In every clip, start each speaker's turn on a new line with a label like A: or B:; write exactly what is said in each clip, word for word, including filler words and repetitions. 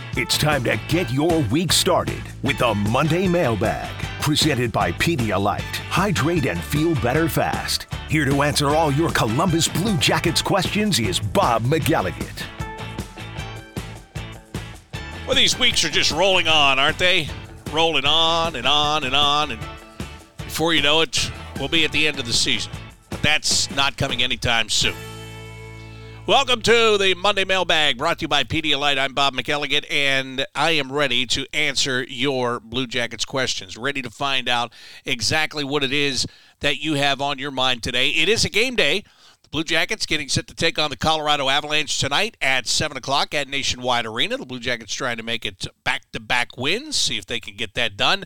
A: It's time to get your week started with the Monday Mailbag, presented by Pedialyte. Hydrate and feel better fast. Here to answer all your Columbus Blue Jackets questions is Bob McElligott.
B: Well, these weeks are just rolling on, aren't they? Rolling on and on and on, and before you know it, we'll be at the end of the season. But that's not coming anytime soon. Welcome to the Monday Mailbag, brought to you by Pedialyte. I'm Bob McElligott, and I am ready to answer your Blue Jackets questions, ready to find out exactly what it is that you have on your mind today. It is a game day. The Blue Jackets getting set to take on the Colorado Avalanche tonight at seven o'clock at Nationwide Arena. The Blue Jackets trying to make it back-to-back wins, see if they can get that done.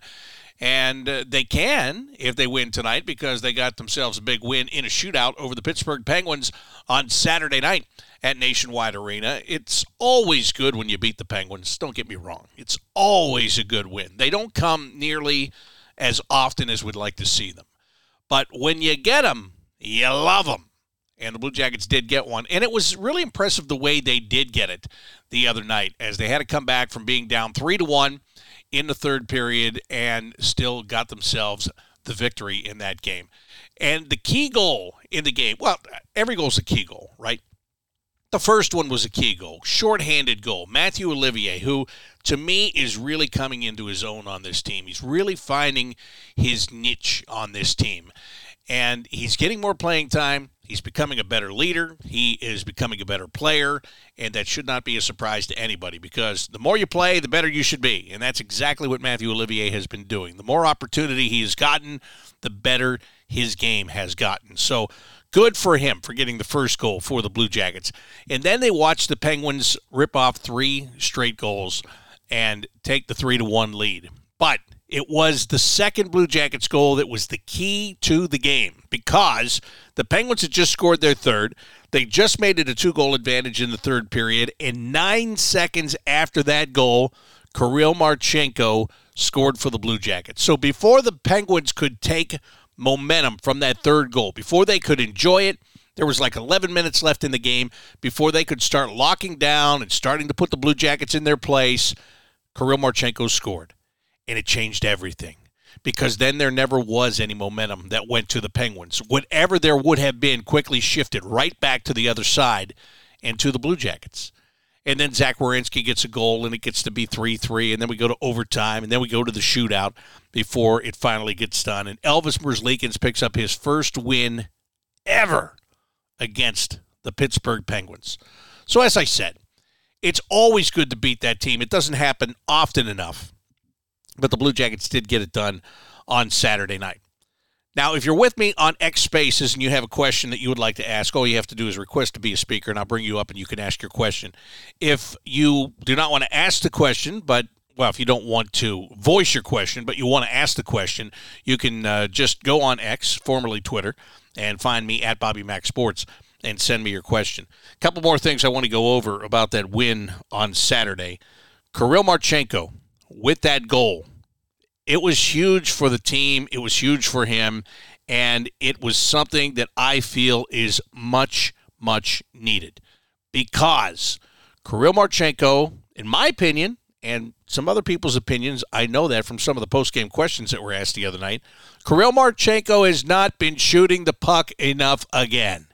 B: And uh, they can if they win tonight, because they got themselves a big win in a shootout over the Pittsburgh Penguins on Saturday night at Nationwide Arena. It's always good when you beat the Penguins. Don't get me wrong. It's always a good win. They don't come nearly as often as we'd like to see them. But when you get them, you love them. And the Blue Jackets did get one. And it was really impressive the way they did get it the other night, as they had to come back from being down three to one in the third period and still got themselves the victory in that game. And the key goal in the game, well, every goal is a key goal, right? The first one was a key goal, shorthanded goal. Mathieu Olivier, who to me is really coming into his own on this team. He's really finding his niche on this team. And he's getting more playing time. He's becoming a better leader. He is becoming a better player. And that should not be a surprise to anybody, because the more you play, the better you should be. And that's exactly what Mathieu Olivier has been doing. The more opportunity he has gotten, the better his game has gotten. So good for him for getting the first goal for the Blue Jackets. And then they watched the Penguins rip off three straight goals and take the three to one lead. But it was the second Blue Jackets goal that was the key to the game, because the Penguins had just scored their third. They just made it a two-goal advantage in the third period, and nine seconds after that goal, Kirill Marchenko scored for the Blue Jackets. So before the Penguins could take momentum from that third goal, before they could enjoy it, there was like eleven minutes left in the game, before they could start locking down and starting to put the Blue Jackets in their place, Kirill Marchenko scored. And it changed everything, because then there never was any momentum that went to the Penguins. Whatever there would have been quickly shifted right back to the other side and to the Blue Jackets. And then Zach Werenski gets a goal, and it gets to be three three, and then we go to overtime, and then we go to the shootout before it finally gets done. And Elvis Merzlikins picks up his first win ever against the Pittsburgh Penguins. So as I said, it's always good to beat that team. It doesn't happen often enough. But the Blue Jackets did get it done on Saturday night. Now, if you're with me on X Spaces and you have a question that you would like to ask, all you have to do is request to be a speaker, and I'll bring you up and you can ask your question. If you do not want to ask the question, but, well, if you don't want to voice your question, but you want to ask the question, you can uh, just go on X, formerly Twitter, and find me at Bobby Mac Sports and send me your question. A couple more things I want to go over about that win on Saturday. Kirill Marchenko, with that goal, it was huge for the team. It was huge for him, and it was something that I feel is much, much needed, because Kirill Marchenko, in my opinion, and some other people's opinions, I know that from some of the post-game questions that were asked the other night, Kirill Marchenko has not been shooting the puck enough again.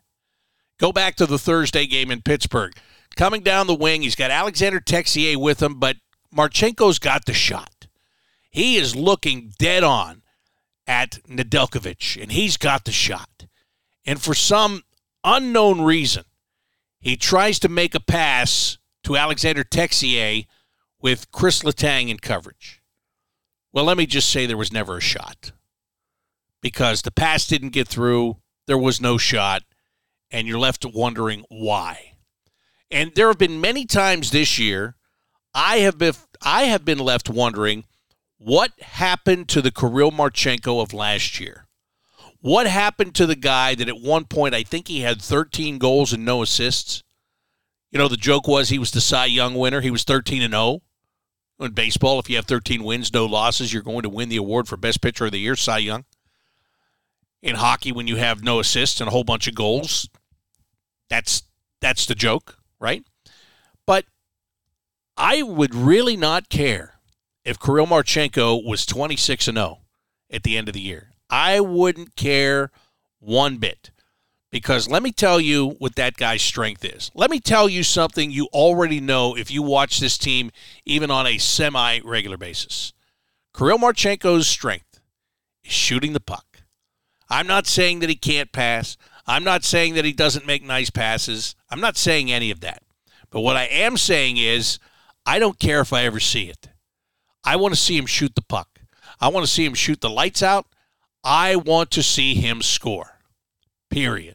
B: Go back to the Thursday game in Pittsburgh. Coming down the wing, he's got Alexander Texier with him, but Marchenko's got the shot. He is looking dead on at Nedeljkovic, and he's got the shot. And for some unknown reason, he tries to make a pass to Alexander Texier with Chris Letang in coverage. Well, let me just say there was never a shot, because the pass didn't get through, there was no shot, and you're left wondering why. And there have been many times this year I have been I have been left wondering what happened to the Kirill Marchenko of last year. What happened to the guy that at one point I think he had thirteen goals and no assists? You know, the joke was he was the Cy Young winner. He was thirteen and oh. In baseball, if you have thirteen wins, no losses, you're going to win the award for Best Pitcher of the Year, Cy Young. In hockey, when you have no assists and a whole bunch of goals, that's that's the joke, right? But I would really not care if Kirill Marchenko was twenty-six and oh at the end of the year. I wouldn't care one bit. Because let me tell you what that guy's strength is. Let me tell you something you already know if you watch this team even on a semi-regular basis. Kirill Marchenko's strength is shooting the puck. I'm not saying that he can't pass. I'm not saying that he doesn't make nice passes. I'm not saying any of that. But what I am saying is I don't care if I ever see it. I want to see him shoot the puck. I want to see him shoot the lights out. I want to see him score. Period.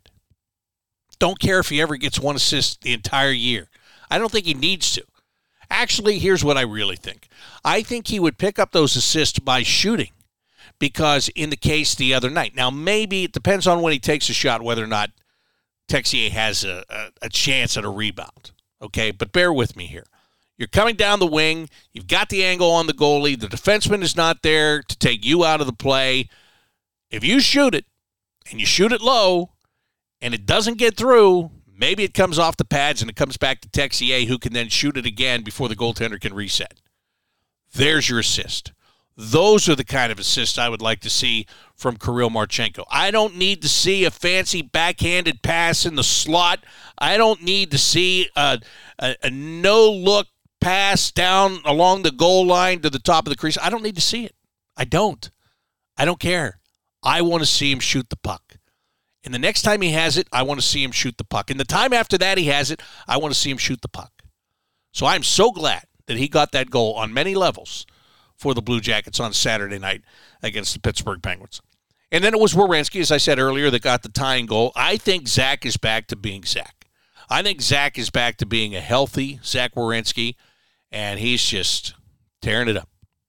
B: Don't care if he ever gets one assist the entire year. I don't think he needs to. Actually, here's what I really think. I think he would pick up those assists by shooting because in the case the other night. Now, maybe it depends on when he takes a shot whether or not Texier has a, a, a chance at a rebound. Okay, but bear with me here. You're coming down the wing. You've got the angle on the goalie. The defenseman is not there to take you out of the play. If you shoot it, and you shoot it low, and it doesn't get through, maybe it comes off the pads and it comes back to Texier, who can then shoot it again before the goaltender can reset. There's your assist. Those are the kind of assists I would like to see from Kirill Marchenko. I don't need to see a fancy backhanded pass in the slot. I don't need to see a, a, a no-look pass down along the goal line to the top of the crease. I don't need to see it. I don't. I don't care. I want to see him shoot the puck. And the next time he has it, I want to see him shoot the puck. And the time after that he has it, I want to see him shoot the puck. So I'm so glad that he got that goal on many levels for the Blue Jackets on Saturday night against the Pittsburgh Penguins. And then it was Werenski, as I said earlier, that got the tying goal. I think Zach is back to being Zach. I think Zach is back to being a healthy Zach Werenski, and he's just tearing it up.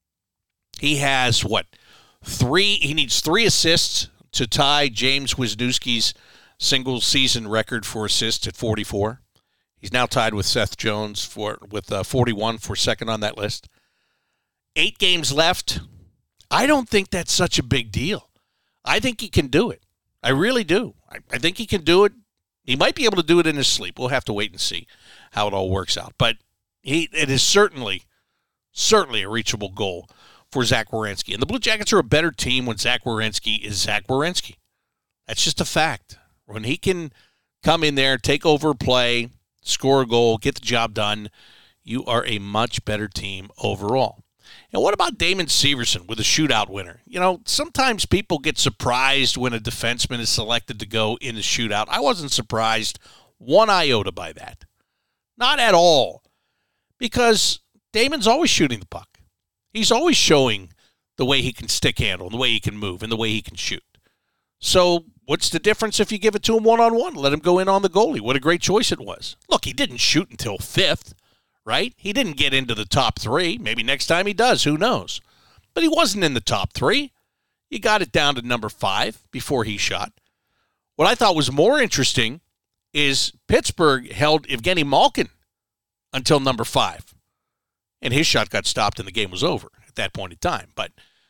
B: He has, what, three? He needs three assists to tie James Wisniewski's single-season record for assists at forty-four. He's now tied with Seth Jones for with uh, forty-one for second on that list. Eight games left. I don't think that's such a big deal. I think he can do it. I really do. I, I think he can do it. He might be able to do it in his sleep. We'll have to wait and see how it all works out. But he, it is certainly, certainly a reachable goal for Zach Werenski. And the Blue Jackets are a better team when Zach Werenski is Zach Werenski. That's just a fact. When he can come in there, take over play, score a goal, get the job done, you are a much better team overall. And what about Damon Severson with a shootout winner? You know, sometimes people get surprised when a defenseman is selected to go in the shootout. I wasn't surprised one iota by that. Not at all. Because Damon's always shooting the puck. He's always showing the way he can stick handle, the way he can move, and the way he can shoot. So what's the difference if you give it to him one-on-one? Let him go in on the goalie. What a great choice it was. Look, he didn't shoot until fifth, right? He didn't get into the top three. Maybe next time he does. Who knows? But he wasn't in the top three. You got it down to number five before he shot. What I thought was more interesting is Pittsburgh held Evgeny Malkin until number five. And his shot got stopped and the game was over at that point in time. But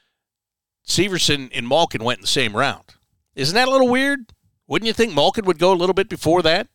B: Severson and Malkin went in the same round. Isn't that a little weird? Wouldn't you think Malkin would go a little bit before that?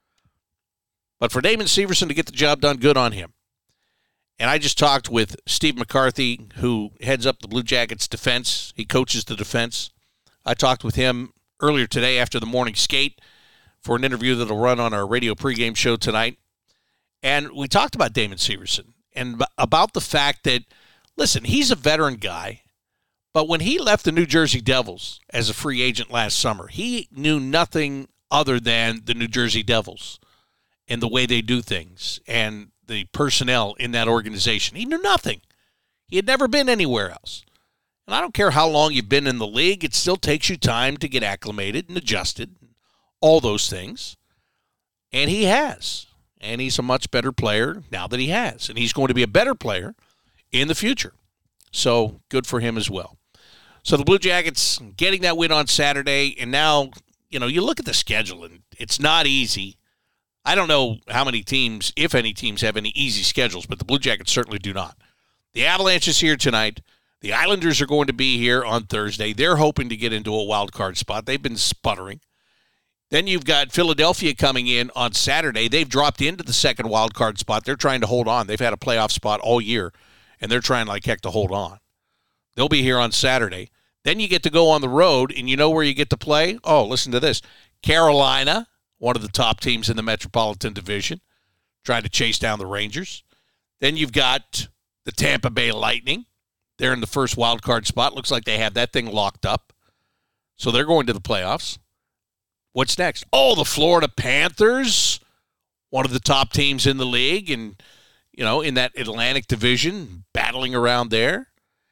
B: But for Damon Severson to get the job done, good on him. And I just talked with Steve McCarthy, who heads up the Blue Jackets defense. He coaches the defense. I talked with him earlier today after the morning skate for an interview that will run on our radio pregame show tonight. And we talked about Damon Severson and about the fact that, listen, he's a veteran guy, but when he left the New Jersey Devils as a free agent last summer, he knew nothing other than the New Jersey Devils and the way they do things and the personnel in that organization. He knew nothing. He had never been anywhere else. And I don't care how long you've been in the league, it still takes you time to get acclimated and adjusted, all those things. And he has. And he's a much better player now that he has. And he's going to be a better player in the future. So good for him as well. So the Blue Jackets getting that win on Saturday. And now, you know, you look at the schedule, and it's not easy. I don't know how many teams, if any teams, have any easy schedules, but the Blue Jackets certainly do not. The Avalanche is here tonight. The Islanders are going to be here on Thursday. They're hoping to get into a wild card spot. They've been sputtering. Then you've got Philadelphia coming in on Saturday. They've dropped into the second wild card spot. They're trying to hold on. They've had a playoff spot all year, and they're trying like heck to hold on. They'll be here on Saturday. Then you get to go on the road, and you know where you get to play? Oh, listen to this. Carolina, one of the top teams in the Metropolitan Division, trying to chase down the Rangers. Then you've got the Tampa Bay Lightning. They're in the first wild card spot. Looks like they have that thing locked up. So they're going to the playoffs. What's next? Oh, the Florida Panthers, one of the top teams in the league, and, you know, in that Atlantic Division, battling around there.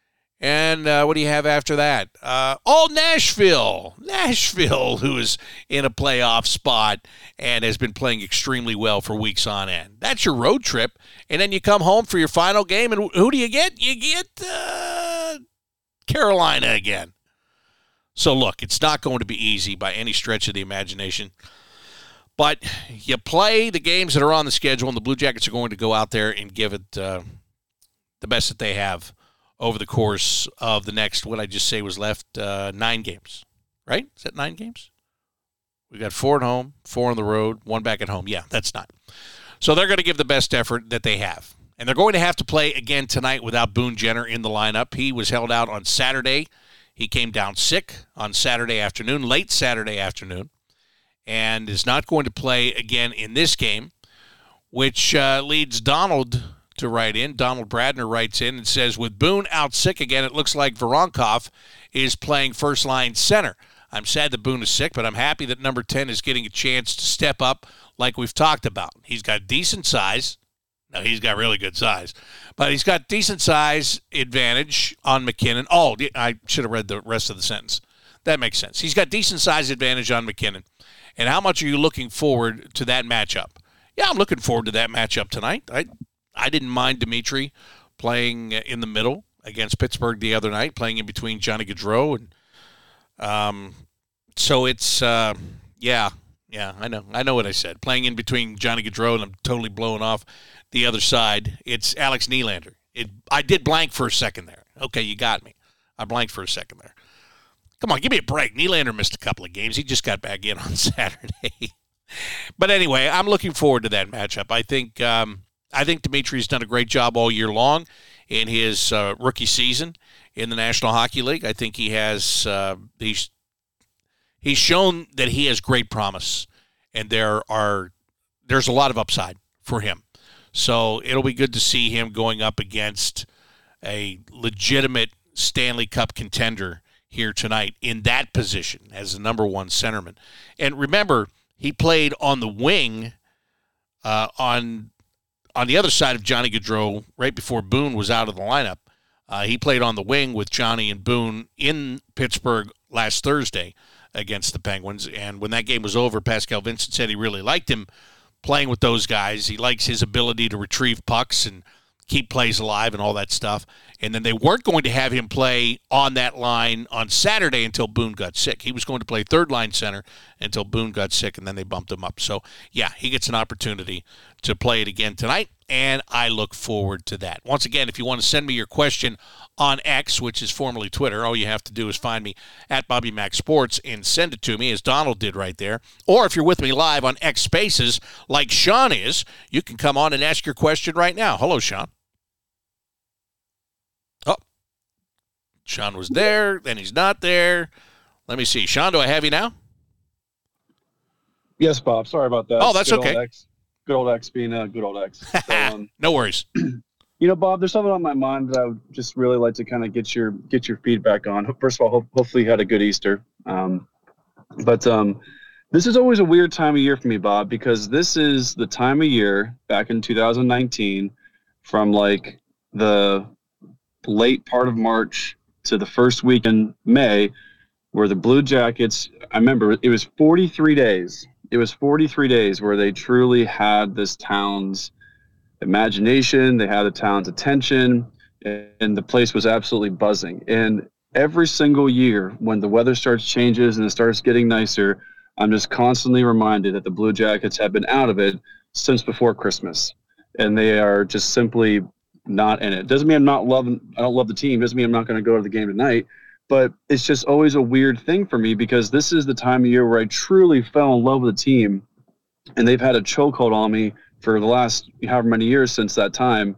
B: And uh, what do you have after that? Uh, oh, Nashville. Nashville, who is in a playoff spot and has been playing extremely well for weeks on end. That's your road trip. And then you come home for your final game, and who do you get? You get uh, Carolina again. So, look, it's not going to be easy by any stretch of the imagination. But you play the games that are on the schedule, and the Blue Jackets are going to go out there and give it uh, the best that they have over the course of the next, what I just say was left, uh, nine games. Right? Is that nine games? We got four at home, four on the road, one back at home. Yeah, that's nine. So they're going to give the best effort that they have. And they're going to have to play again tonight without Boone Jenner in the lineup. He was held out on Saturday. He came down sick on Saturday afternoon, late Saturday afternoon, and is not going to play again in this game, which uh, leads Donald to write in. Donald Bradner writes in and says, with Boone out sick again, it looks like Voronkov is playing first-line center. I'm sad that Boone is sick, but I'm happy that number ten is getting a chance to step up like we've talked about. He's got decent size. No, he's got really good size. But he's got decent size advantage on McKinnon. Oh, I should have read the rest of the sentence. That makes sense. He's got decent size advantage on McKinnon. And how much are you looking forward to that matchup? Yeah, I'm looking forward to that matchup tonight. I I didn't mind Dimitri playing in the middle against Pittsburgh the other night, playing in between Johnny Gaudreau. And um, so it's, uh, yeah, yeah, I know. I know what I said. Playing in between Johnny Gaudreau, and I'm totally blowing off the other side. It's Alex Nylander. It, I did blank for a second there. Okay, you got me. I blanked for a second there. Come on, give me a break. Nylander missed a couple of games. He just got back in on Saturday. But anyway, I'm looking forward to that matchup. I think um, I think Dimitri's done a great job all year long in his uh, rookie season in the National Hockey League. I think he has uh, he's he's shown that he has great promise, and there are there's a lot of upside for him. So it'll be good to see him going up against a legitimate Stanley Cup contender here tonight in that position as the number one centerman. And remember, he played on the wing uh, on on the other side of Johnny Gaudreau right before Boone was out of the lineup. Uh, he played on the wing with Johnny and Boone in Pittsburgh last Thursday against the Penguins. And when that game was over, Pascal Vincent said he really liked him playing with those guys. He likes his ability to retrieve pucks and keep plays alive and all that stuff. And then they weren't going to have him play on that line on Saturday until Boone got sick. He was going to play third-line center until Boone got sick, and then they bumped him up. So, yeah, he gets an opportunity to play it again tonight, and I look forward to that. Once again, if you want to send me your question on X, which is formerly Twitter, all you have to do is find me at Bobby Mac Sports and send it to me, as Donald did right there. Or if you're with me live on X Spaces, like Sean is, you can come on and ask your question right now. Hello, Sean. Oh, Sean was there, then he's not there. Let me see. Sean, do I have you now?
C: Yes, Bob. Sorry about that.
B: Oh, that's
C: good
B: okay.
C: Old X, good old X being a good old X. So, um,
B: no worries.
C: You know, Bob, there's something on my mind that I would just really like to kind of get your get your feedback on. First of all, ho- hopefully you had a good Easter. Um, but um, this is always a weird time of year for me, Bob, because this is the time of year back in two thousand nineteen from like the late part of March to the first week in May where the Blue Jackets, I remember it was forty-three days. It was forty-three days where they truly had this town's imagination, they had the town's attention, and the place was absolutely buzzing. And every single year when the weather starts changes and it starts getting nicer, I'm just constantly reminded that the Blue Jackets have been out of it since before Christmas, and they are just simply not in it. Doesn't mean I'm not loving, I don't love the team. Doesn't mean I'm not going to go to the game tonight, But it's just always a weird thing for me because this is the time of year where I truly fell in love with the team, and they've had a chokehold on me for the last however many years since that time.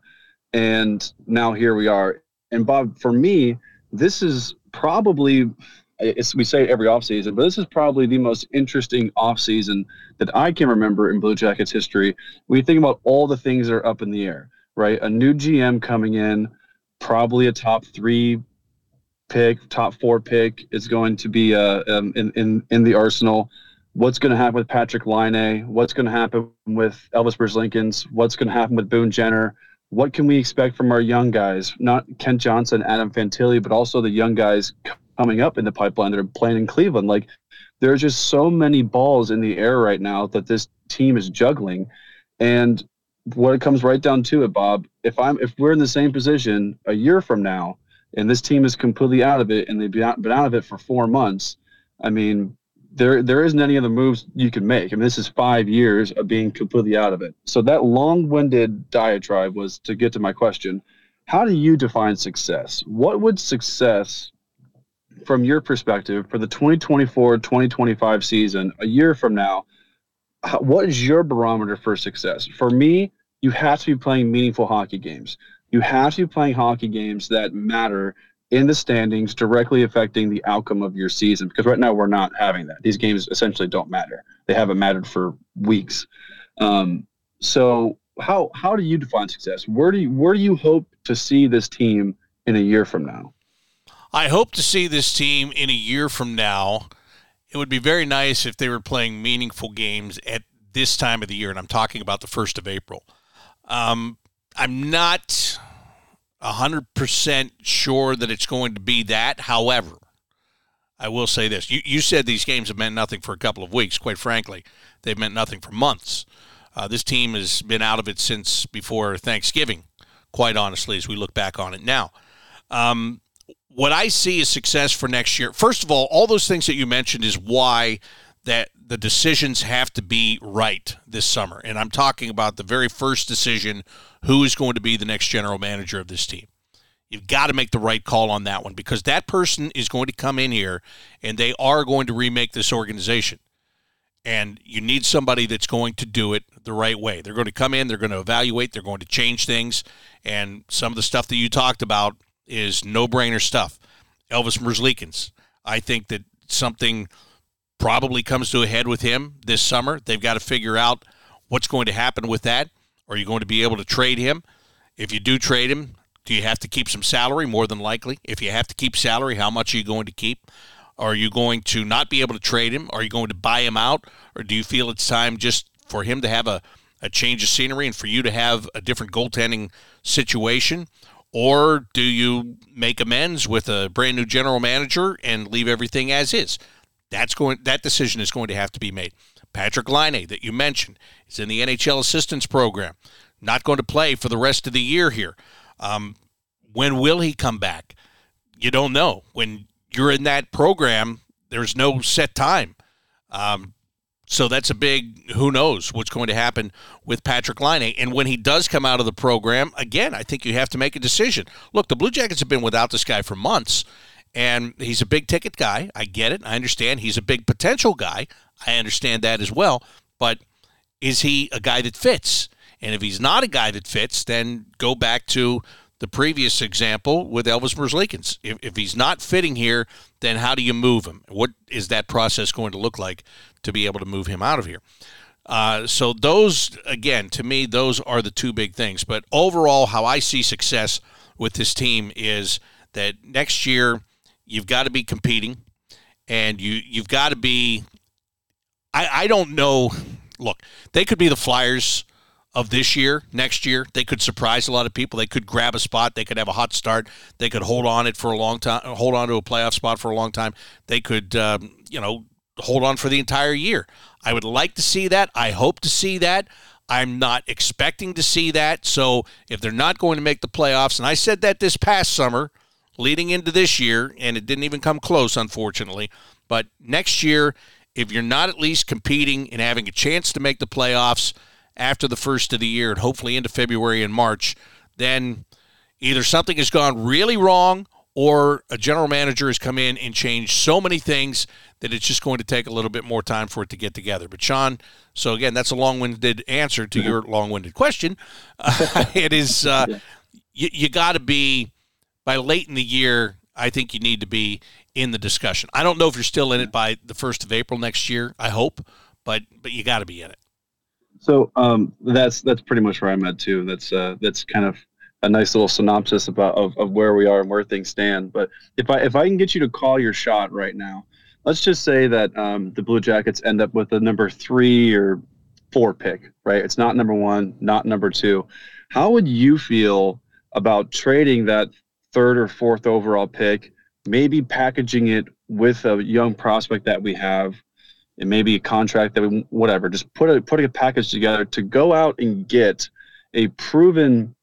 C: And now here we are. And Bob, for me, this is probably, it's, we say it every offseason, but this is probably the most interesting offseason that I can remember in Blue Jackets history. When you think about all the things that are up in the air, right? A new G M coming in, probably a top three pick, top four pick is going to be uh, um, in, in, in the arsenal. What's going to happen with Patrik Laine? What's going to happen with Elvis Merzlikins? What's going to happen with Boone Jenner? What can we expect from our young guys? Not Kent Johnson, Adam Fantilli, but also the young guys coming up in the pipeline that are playing in Cleveland. Like, there's just so many balls in the air right now that this team is juggling. And what it comes right down to it, Bob, if I'm if we're in the same position a year from now and this team is completely out of it and they've been out of it for four months, I mean, there there isn't any other moves you can make. I mean, this is five years of being completely out of it. So that long-winded diatribe was to get to my question. How do you define success? What would success, from your perspective, for the twenty twenty-four twenty twenty-five season, a year from now, what is your barometer for success? For me, you have to be playing meaningful hockey games. You have to be playing hockey games that matter in the standings, directly affecting the outcome of your season. Because right now we're not having that. These games essentially don't matter. They haven't mattered for weeks. Um, so how how do you define success? Where do you, where do you hope to see this team in a year from now?
B: I hope to see this team in a year from now. It would be very nice if they were playing meaningful games at this time of the year, and I'm talking about the first of April. Um, I'm not one hundred percent sure that it's going to be that. However, I will say this. You, you said these games have meant nothing for a couple of weeks. Quite frankly, they've meant nothing for months. Uh, this team has been out of it since before Thanksgiving, quite honestly, as we look back on it now. Um, what I see as success for next year, first of all, all those things that you mentioned is why that the decisions have to be right this summer. And I'm talking about the very first decision, who is going to be the next general manager of this team. You've got to make the right call on that one because that person is going to come in here and they are going to remake this organization. And you need somebody that's going to do it the right way. They're going to come in, they're going to evaluate, they're going to change things. And some of the stuff that you talked about is no-brainer stuff. Elvis Merzlikins, I think that something probably comes to a head with him this summer. They've got to figure out what's going to happen with that. Are you going to be able to trade him? If you do trade him, do you have to keep some salary? More than likely. If you have to keep salary, how much are you going to keep? Are you going to not be able to trade him? Are you going to buy him out? Or do you feel it's time just for him to have a, a change of scenery and for you to have a different goaltending situation? Or do you make amends with a brand new general manager and leave everything as is? That's going. That decision is going to have to be made. Patrik Laine, that you mentioned, is in the N H L assistance program. Not going to play for the rest of the year here. Um, when will he come back? You don't know. When you're in that program, there's no set time. Um, so that's a big who knows what's going to happen with Patrik Laine. And when he does come out of the program, again, I think you have to make a decision. Look, the Blue Jackets have been without this guy for months, and he's a big-ticket guy. I get it. I understand. He's a big potential guy. I understand that as well. But is he a guy that fits? And if he's not a guy that fits, then go back to the previous example with Elvis Merzlikins. If, if he's not fitting here, then how do you move him? What is that process going to look like to be able to move him out of here? Uh, so those, again, to me, those are the two big things. But overall, how I see success with this team is that next year you've got to be competing, and you, you've got to be I, – I don't know. Look, they could be the Flyers of this year, next year. They could surprise a lot of people. They could grab a spot. They could have a hot start. They could hold on it for a long time, hold on to a playoff spot for a long time. They could, um, you know, hold on for the entire year. I would like to see that. I hope to see that. I'm not expecting to see that. So if they're not going to make the playoffs, and I said that this past summer leading into this year, and it didn't even come close, unfortunately. But next year, if you're not at least competing and having a chance to make the playoffs after the first of the year and hopefully into February and March, then either something has gone really wrong or a general manager has come in and changed so many things that it's just going to take a little bit more time for it to get together. But, Sean, so again, that's a long-winded answer to your long-winded question. Uh, it is uh, yeah. you, you got to be, by late in the year, I think you need to be in the discussion. I don't know if you're still in it by the first of April next year, I hope, but but you got to be in it.
C: So um, that's that's pretty much where I'm at, too. That's uh, that's kind of a nice little synopsis about of, of where we are and where things stand. But if I if I can get you to call your shot right now, let's just say that um, the Blue Jackets end up with a number three or four pick, right? It's not number one, not number two. How would you feel about trading that third or fourth overall pick, maybe packaging it with a young prospect that we have, and maybe a contract that we, whatever, just put a putting a package together to go out and get a proven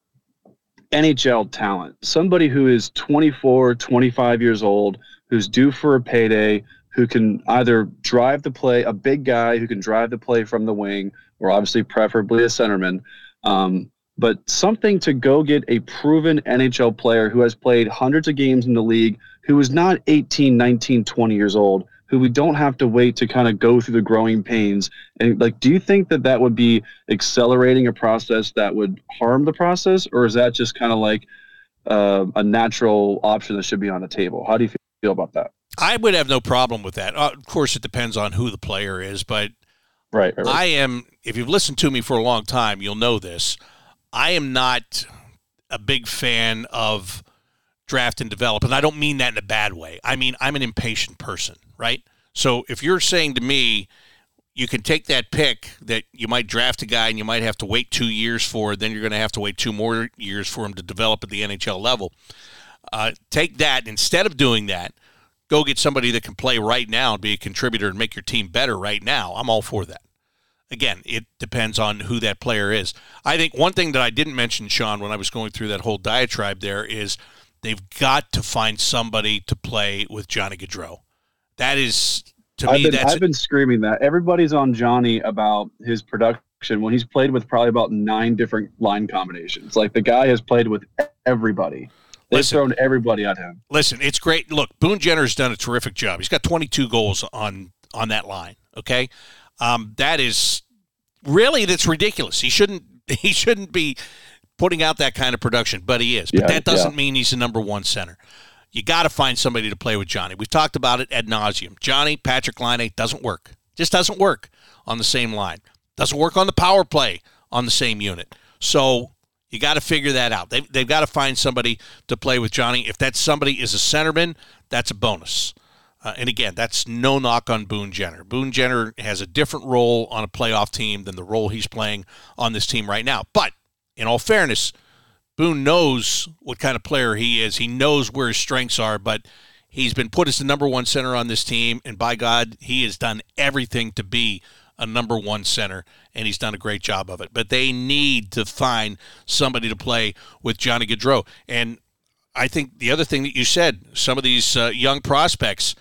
C: N H L talent, somebody who is twenty-four, twenty-five years old, who's due for a payday, who can either drive the play, a big guy who can drive the play from the wing, or obviously preferably a centerman, um, but something to go get a proven N H L player who has played hundreds of games in the league, who is not eighteen, nineteen, twenty years old, who we don't have to wait to kind of go through the growing pains. And like, do you think that that would be accelerating a process that would harm the process, or is that just kind of like uh, a natural option that should be on the table? How do you feel about that?
B: I would have no problem with that. Uh, of course, it depends on who the player is, but
C: right, right, right.
B: I am, if you've listened to me for a long time, you'll know this. I am not a big fan of draft and develop, and I don't mean that in a bad way. I mean, I'm an impatient person, right? So if you're saying to me, you can take that pick that you might draft a guy and you might have to wait two years for, then you're going to have to wait two more years for him to develop at the N H L level. Uh, take that. Instead of doing that, go get somebody that can play right now and be a contributor and make your team better right now. I'm all for that. Again, it depends on who that player is. I think one thing that I didn't mention, Sean, when I was going through that whole diatribe there is they've got to find somebody to play with Johnny Gaudreau. That is, to
C: I've
B: me,
C: been,
B: that's...
C: I've been screaming that. Everybody's on Johnny about his production when he's played with probably about nine different line combinations. Like, the guy has played with everybody. They've listen, thrown everybody at him.
B: Listen, it's great. Look, Boone Jenner's done a terrific job. He's got twenty-two goals on, on that line, okay? Um, that is really, that's ridiculous. He shouldn't he shouldn't be putting out that kind of production, but he is. But yeah, that doesn't yeah. mean he's the number one center. You got to find somebody to play with Johnny. We've talked about it ad nauseum. Johnny, Patrick Laine doesn't work. Just doesn't work on the same line. Doesn't work on the power play on the same unit. So you got to figure that out. They've, they've got to find somebody to play with Johnny. If that somebody is a centerman, that's a bonus. Uh, and again, that's no knock on Boone Jenner. Boone Jenner has a different role on a playoff team than the role he's playing on this team right now. But in all fairness, Boone knows what kind of player he is. He knows where his strengths are, but he's been put as the number one center on this team, and by God, he has done everything to be a number one center, and he's done a great job of it. But they need to find somebody to play with Johnny Gaudreau. And I think the other thing that you said, some of these uh, young prospects,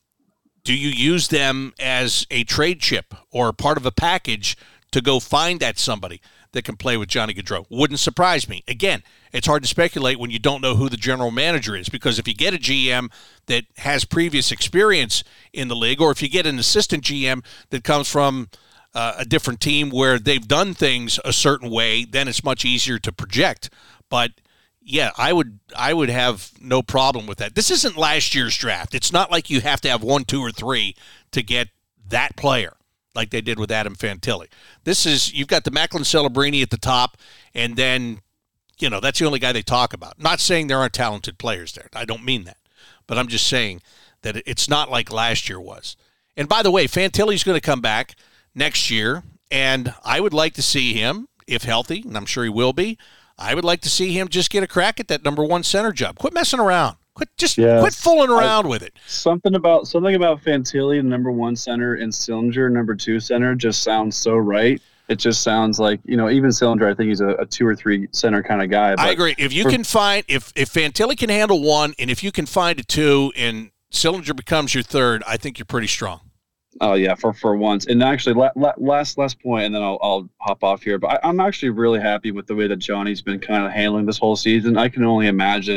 B: do you use them as a trade chip or part of a package to go find that somebody that can play with Johnny Gaudreau? Wouldn't surprise me. Again, it's hard to speculate when you don't know who the general manager is, because if you get a G M that has previous experience in the league, or if you get an assistant G M that comes from uh, a different team where they've done things a certain way, then it's much easier to project. But yeah, I would I would have no problem with that. This isn't last year's draft. It's not like you have to have one, two, or three to get that player like they did with Adam Fantilli. This is, you've got the Macklin Celebrini at the top, and then, you know, that's the only guy they talk about. Not saying there aren't talented players there. I don't mean that. But I'm just saying that it's not like last year was. And by the way, Fantilli's going to come back next year, and I would like to see him, if healthy, and I'm sure he will be, I would like to see him just get a crack at that number one center job. Quit messing around. Quit just yes. quit fooling around I, with it.
C: Something about something about Fantilli, number one center, and Sillinger, number two center, just sounds so right. It just sounds like, you know, even Sillinger, I think he's a, a two or three center kind of guy. But
B: I agree. If you for, can find, if if Fantilli can handle one, and if you can find a two, and Sillinger becomes your third, I think you're pretty strong.
C: Oh yeah, for, for once. And actually, la, la, last last point, and then I'll I'll hop off here. But I, I'm actually really happy with the way that Johnny's been kind of handling this whole season. I can only imagine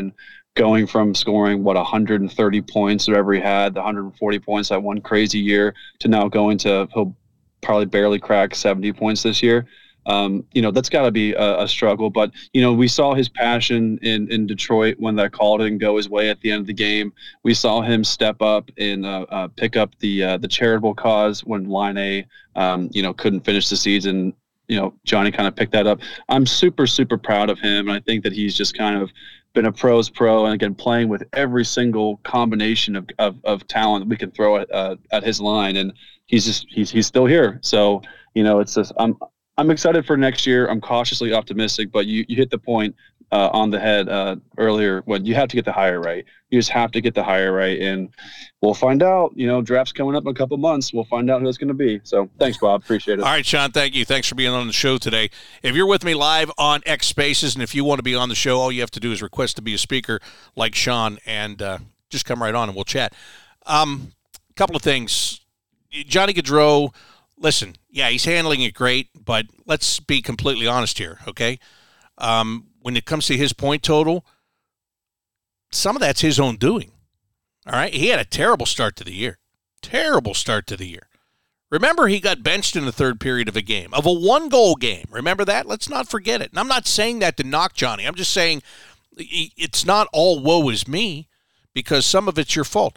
C: going from scoring, what, one hundred thirty points or whatever he had, the one hundred forty points that one crazy year, to now going to, he'll probably barely crack seventy points this year. Um, you know, that's got to be a, a struggle. But, you know, we saw his passion in, in Detroit when that call didn't go his way at the end of the game. We saw him step up and uh, uh, pick up the uh, the charitable cause when Line A, um, you know, couldn't finish the season. You know, Johnny kind of picked that up. I'm super, super proud of him. And I think that he's just kind of been a pro's pro, and again, playing with every single combination of, of, of talent we can throw at, uh, at his line. And he's just, he's, he's still here. So, you know, it's just, I'm, I'm excited for next year. I'm cautiously optimistic, but you, you hit the point uh, on the head uh, earlier when you have to get the hire right. You just have to get the hire right, and we'll find out. You know, draft's coming up in a couple months. We'll find out who it's going to be. So thanks, Bob. Appreciate it.
B: All right, Sean, thank you. Thanks for being on the show today. If you're with me live on X Spaces, and if you want to be on the show, all you have to do is request to be a speaker like Sean, and uh, just come right on and we'll chat. Um, a couple of things. Johnny Gaudreau, listen, yeah, he's handling it great, but let's be completely honest here, okay? Um, when it comes to his point total, some of that's his own doing, all right? He had a terrible start to the year, terrible start to the year. Remember, he got benched in the third period of a game, of a one-goal game. Remember that? Let's not forget it. And I'm not saying that to knock Johnny. I'm just saying it's not all woe is me, because some of it's your fault.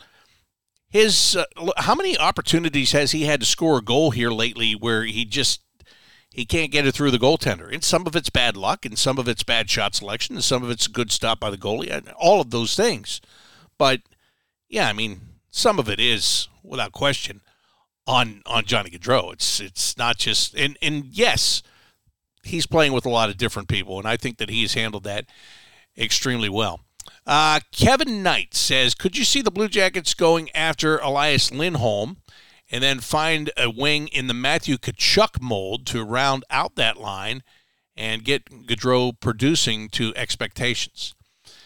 B: His uh, how many opportunities has he had to score a goal here lately where he just he can't get it through the goaltender? And some of it's bad luck, and some of it's bad shot selection, and some of it's a good stop by the goalie, and all of those things. But yeah, I mean, some of it is without question on on Johnny Gaudreau. It's it's not just and and yes, he's playing with a lot of different people, and I think that he's handled that extremely well. Uh, Kevin Knight says, could you see the Blue Jackets going after Elias Lindholm and then find a wing in the Matthew Tkachuk mold to round out that line and get Gaudreau producing to expectations?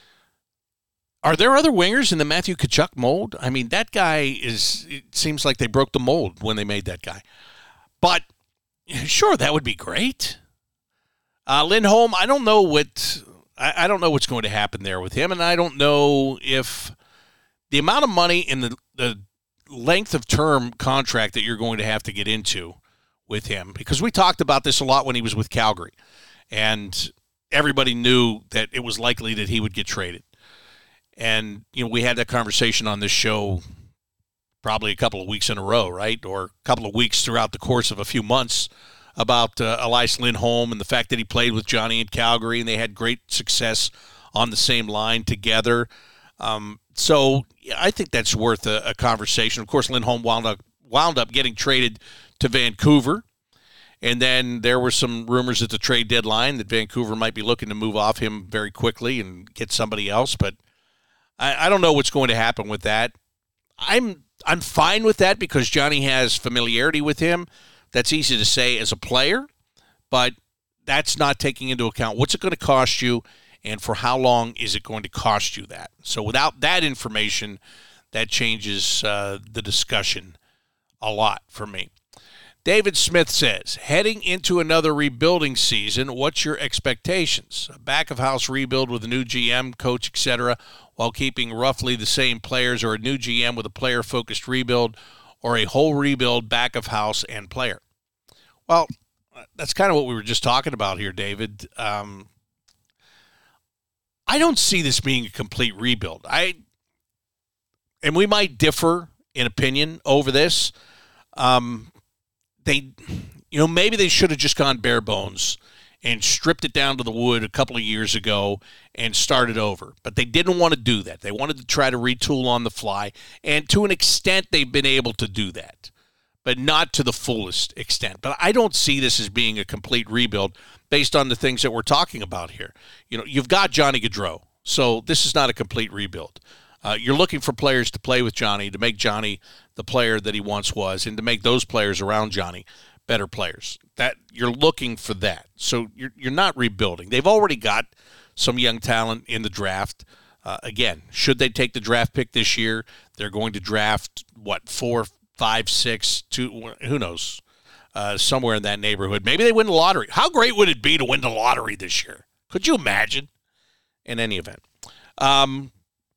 B: Are there other wingers in the Matthew Tkachuk mold? I mean, that guy is, it seems like they broke the mold when they made that guy. But, sure, that would be great. Uh, Lindholm, I don't know what... I don't know what's going to happen there with him, and I don't know if the amount of money and the, the length of term contract that you're going to have to get into with him, because we talked about this a lot when he was with Calgary, and everybody knew that it was likely that he would get traded. And, you know, we had that conversation on this show probably a couple of weeks in a row, right, or a couple of weeks throughout the course of a few months, about uh, Elias Lindholm and the fact that he played with Johnny in Calgary and they had great success on the same line together. Um, so yeah, I think that's worth a, a conversation. Of course, Lindholm wound up, wound up getting traded to Vancouver. And then there were some rumors at the trade deadline that Vancouver might be looking to move off him very quickly and get somebody else. But I, I don't know what's going to happen with that. I'm I'm fine with that because Johnny has familiarity with him. That's easy to say as a player, but that's not taking into account what's it going to cost you and for how long is it going to cost you that. So without that information, that changes uh, the discussion a lot for me. David Smith says, heading into another rebuilding season, what's your expectations? A back-of-house rebuild with a new G M, coach, et cetera, while keeping roughly the same players, or a new G M with a player-focused rebuild, or a whole rebuild back of house and player? Well, that's kind of what we were just talking about here, David. Um, I don't see this being a complete rebuild. I, and we might differ in opinion over this. Um, they, you know, maybe they should have just gone bare bones and stripped it down to the wood a couple of years ago and started over. But they didn't want to do that. They wanted to try to retool on the fly. And to an extent, they've been able to do that, but not to the fullest extent. But I don't see this as being a complete rebuild based on the things that we're talking about here. You know, you've got Johnny Gaudreau, so this is not a complete rebuild. Uh, you're looking for players to play with Johnny, to make Johnny the player that he once was, and to make those players around Johnny better players. That you're looking for that. So you're you're not rebuilding. They've already got some young talent in the draft. Uh, again, should they take the draft pick this year, they're going to draft, what, four, five, six, two, who knows, uh, somewhere in that neighborhood. Maybe they win the lottery. How great would it be to win the lottery this year? Could you imagine? In any event. Um,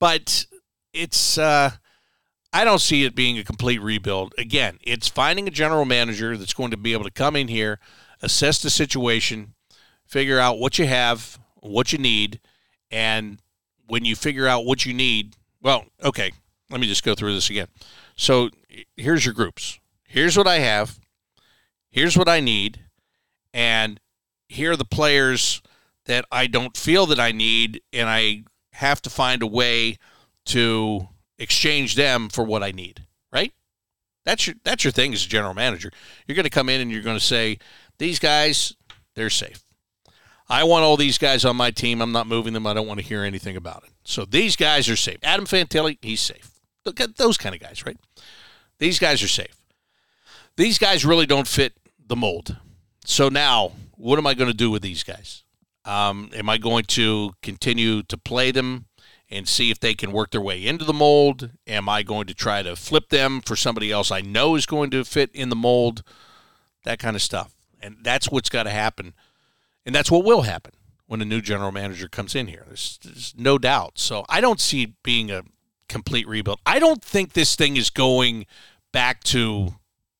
B: But it's, uh, I don't see it being a complete rebuild. Again, it's finding a general manager that's going to be able to come in here, assess the situation, figure out what you have, what you need, and when you figure out what you need, well, okay, let me just go through this again. So here's your groups. Here's what I have. Here's what I need. And here are the players that I don't feel that I need, and I have to find a way to exchange them for what I need, right? That's your that's your thing as a general manager. You're going to come in and you're going to say, these guys, they're safe. I want all these guys on my team. I'm not moving them. I don't want to hear anything about it. So these guys are safe. Adam Fantilli, he's safe. Look at those kind of guys, right? These guys are safe. These guys really don't fit the mold. So now, what am I going to do with these guys? Um, am I going to continue to play them and see if they can work their way into the mold? Am I going to try to flip them for somebody else I know is going to fit in the mold? That kind of stuff. And that's what's got to happen. And that's what will happen when a new general manager comes in here. There's, there's no doubt. So I don't see it being a complete rebuild. I don't think this thing is going back to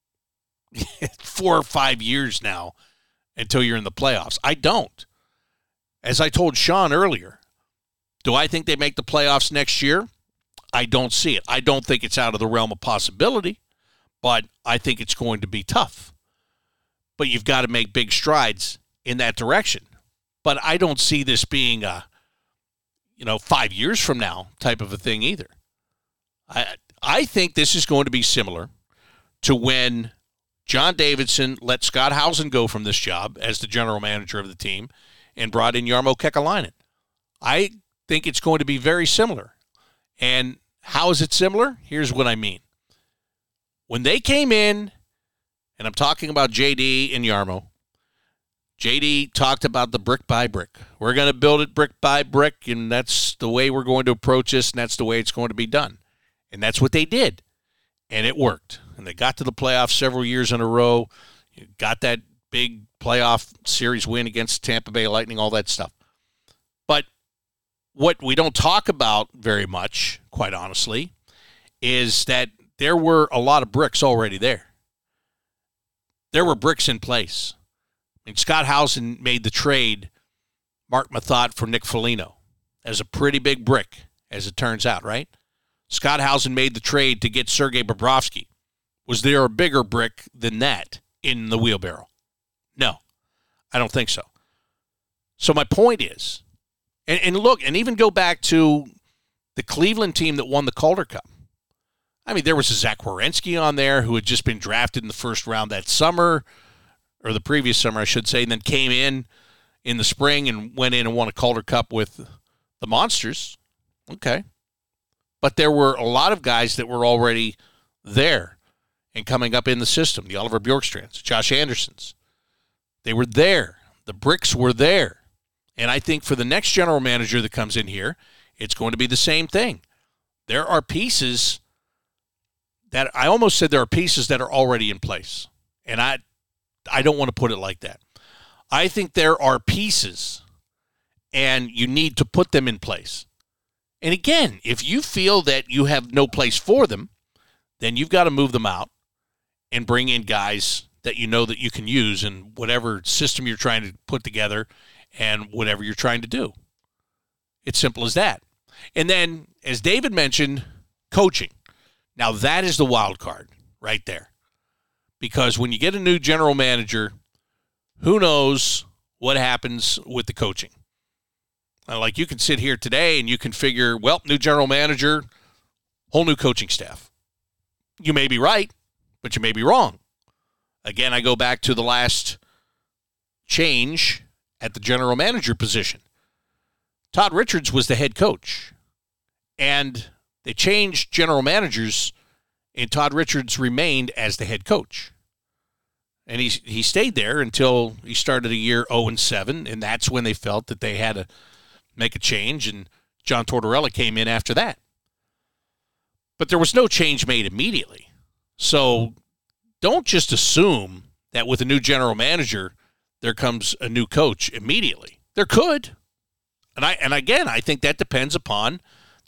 B: four or five years now until you're in the playoffs. I don't. As I told Sean earlier, do I think they make the playoffs next year? I don't see it. I don't think it's out of the realm of possibility, but I think it's going to be tough. But you've got to make big strides in that direction. But I don't see this being a, you know, five years from now type of a thing either. I I think this is going to be similar to when John Davidson let Scott Housen go from this job as the general manager of the team and brought in Jarmo Kekalainen. I think it's going to be very similar. And how is it similar? Here's what I mean. When they came in, and I'm talking about J D and Jarmo, J D talked about the brick by brick. We're going to build it brick by brick, and that's the way we're going to approach this, and that's the way it's going to be done. And that's what they did. And it worked. And they got to the playoffs several years in a row, got that big playoff series win against Tampa Bay Lightning, all that stuff. But what we don't talk about very much, quite honestly, is that there were a lot of bricks already there. There were bricks in place. I mean, Scott Housen made the trade, Mark Mathot for Nick Foligno, as a pretty big brick, as it turns out, right? Scott Housen made the trade to get Sergei Bobrovsky. Was there a bigger brick than that in the wheelbarrow? No, I don't think so. So my point is, and, and look, and even go back to the Cleveland team that won the Calder Cup. I mean, there was a Zach Werenski on there who had just been drafted in the first round that summer, or the previous summer, I should say, and then came in in the spring and went in and won a Calder Cup with the Monsters. Okay. But there were a lot of guys that were already there and coming up in the system. The Oliver Bjorkstrands, Josh Andersons. They were there. The bricks were there. And I think for the next general manager that comes in here, it's going to be the same thing. There are pieces that, I almost said there are pieces that are already in place. And I I don't want to put it like that. I think there are pieces, and you need to put them in place. And again, if you feel that you have no place for them, then you've got to move them out and bring in guys that you know that you can use in whatever system you're trying to put together and whatever you're trying to do. It's simple as that. And then, as David mentioned, coaching. Now, that is the wild card right there. Because when you get a new general manager, who knows what happens with the coaching? Like, you can sit here today and you can figure, well, new general manager, whole new coaching staff. You may be right, but you may be wrong. Again, I go back to the last change at the general manager position. Todd Richards was the head coach, and they changed general managers, and Todd Richards remained as the head coach. And he he stayed there until he started a year oh and seven, and that's when they felt that they had to make a change, and John Tortorella came in after that. But there was no change made immediately. So don't just assume that with a new general manager, there comes a new coach immediately. There could. And I and again, I think that depends upon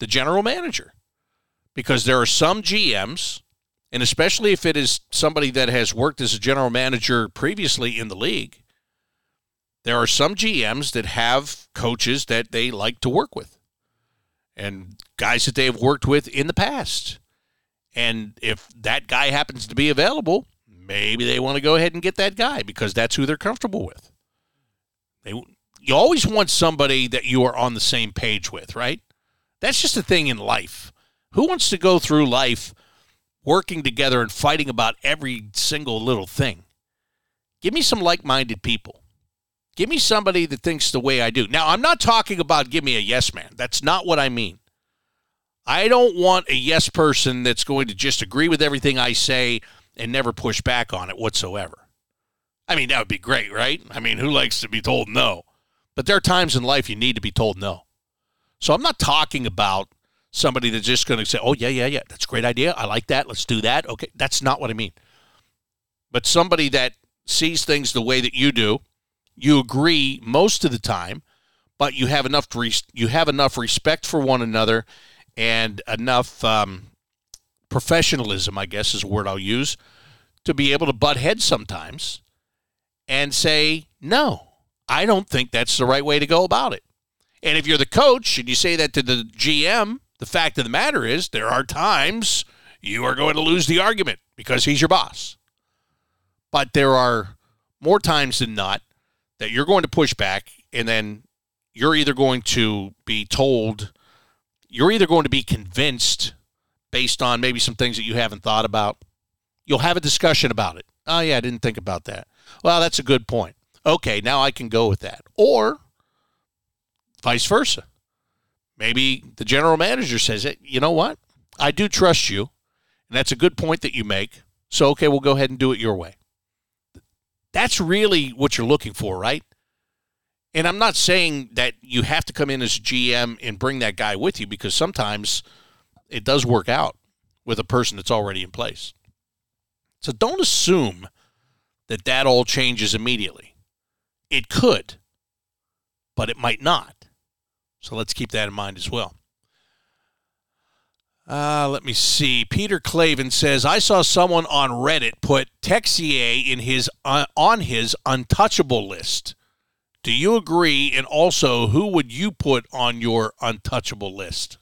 B: the general manager. Because there are some G Ms, and especially if it is somebody that has worked as a general manager previously in the league, there are some G Ms that have coaches that they like to work with and guys that they have worked with in the past. And if that guy happens to be available, maybe they want to go ahead and get that guy because that's who they're comfortable with. They, you always want somebody that you are on the same page with, right? That's just a thing in life. Who wants to go through life working together and fighting about every single little thing? Give me some like-minded people. Give me somebody that thinks the way I do. Now, I'm not talking about give me a yes man. That's not what I mean. I don't want a yes person that's going to just agree with everything I say and never push back on it whatsoever. I mean, that would be great, right? I mean, who likes to be told no? But there are times in life you need to be told no. So I'm not talking about somebody that's just going to say, oh, yeah, yeah, yeah, that's a great idea. I like that. Let's do that. Okay, that's not what I mean. But somebody that sees things the way that you do, you agree most of the time, but you have enough res- you have enough respect for one another and enough um, professionalism, I guess is a word I'll use, to be able to butt heads sometimes and say, no, I don't think that's the right way to go about it. And if you're the coach and you say that to the G M, the fact of the matter is there are times you are going to lose the argument because he's your boss. But there are more times than not that you're going to push back, and then you're either going to be told, you're either going to be convinced based on maybe some things that you haven't thought about. You'll have a discussion about it. Oh, yeah, I didn't think about that. Well, that's a good point. Okay, now I can go with that. Or vice versa. Maybe the general manager says, hey, you know what? I do trust you, and that's a good point that you make. So, okay, we'll go ahead and do it your way. That's really what you're looking for, right? And I'm not saying that you have to come in as a G M and bring that guy with you because sometimes it does work out with a person that's already in place. So don't assume that that all changes immediately. It could, but it might not. So let's keep that in mind as well. Uh, let me see. Peter Clavin says, I saw someone on Reddit put Texier in his uh, on his untouchable list. Do you agree? And also, who would you put on your untouchable list?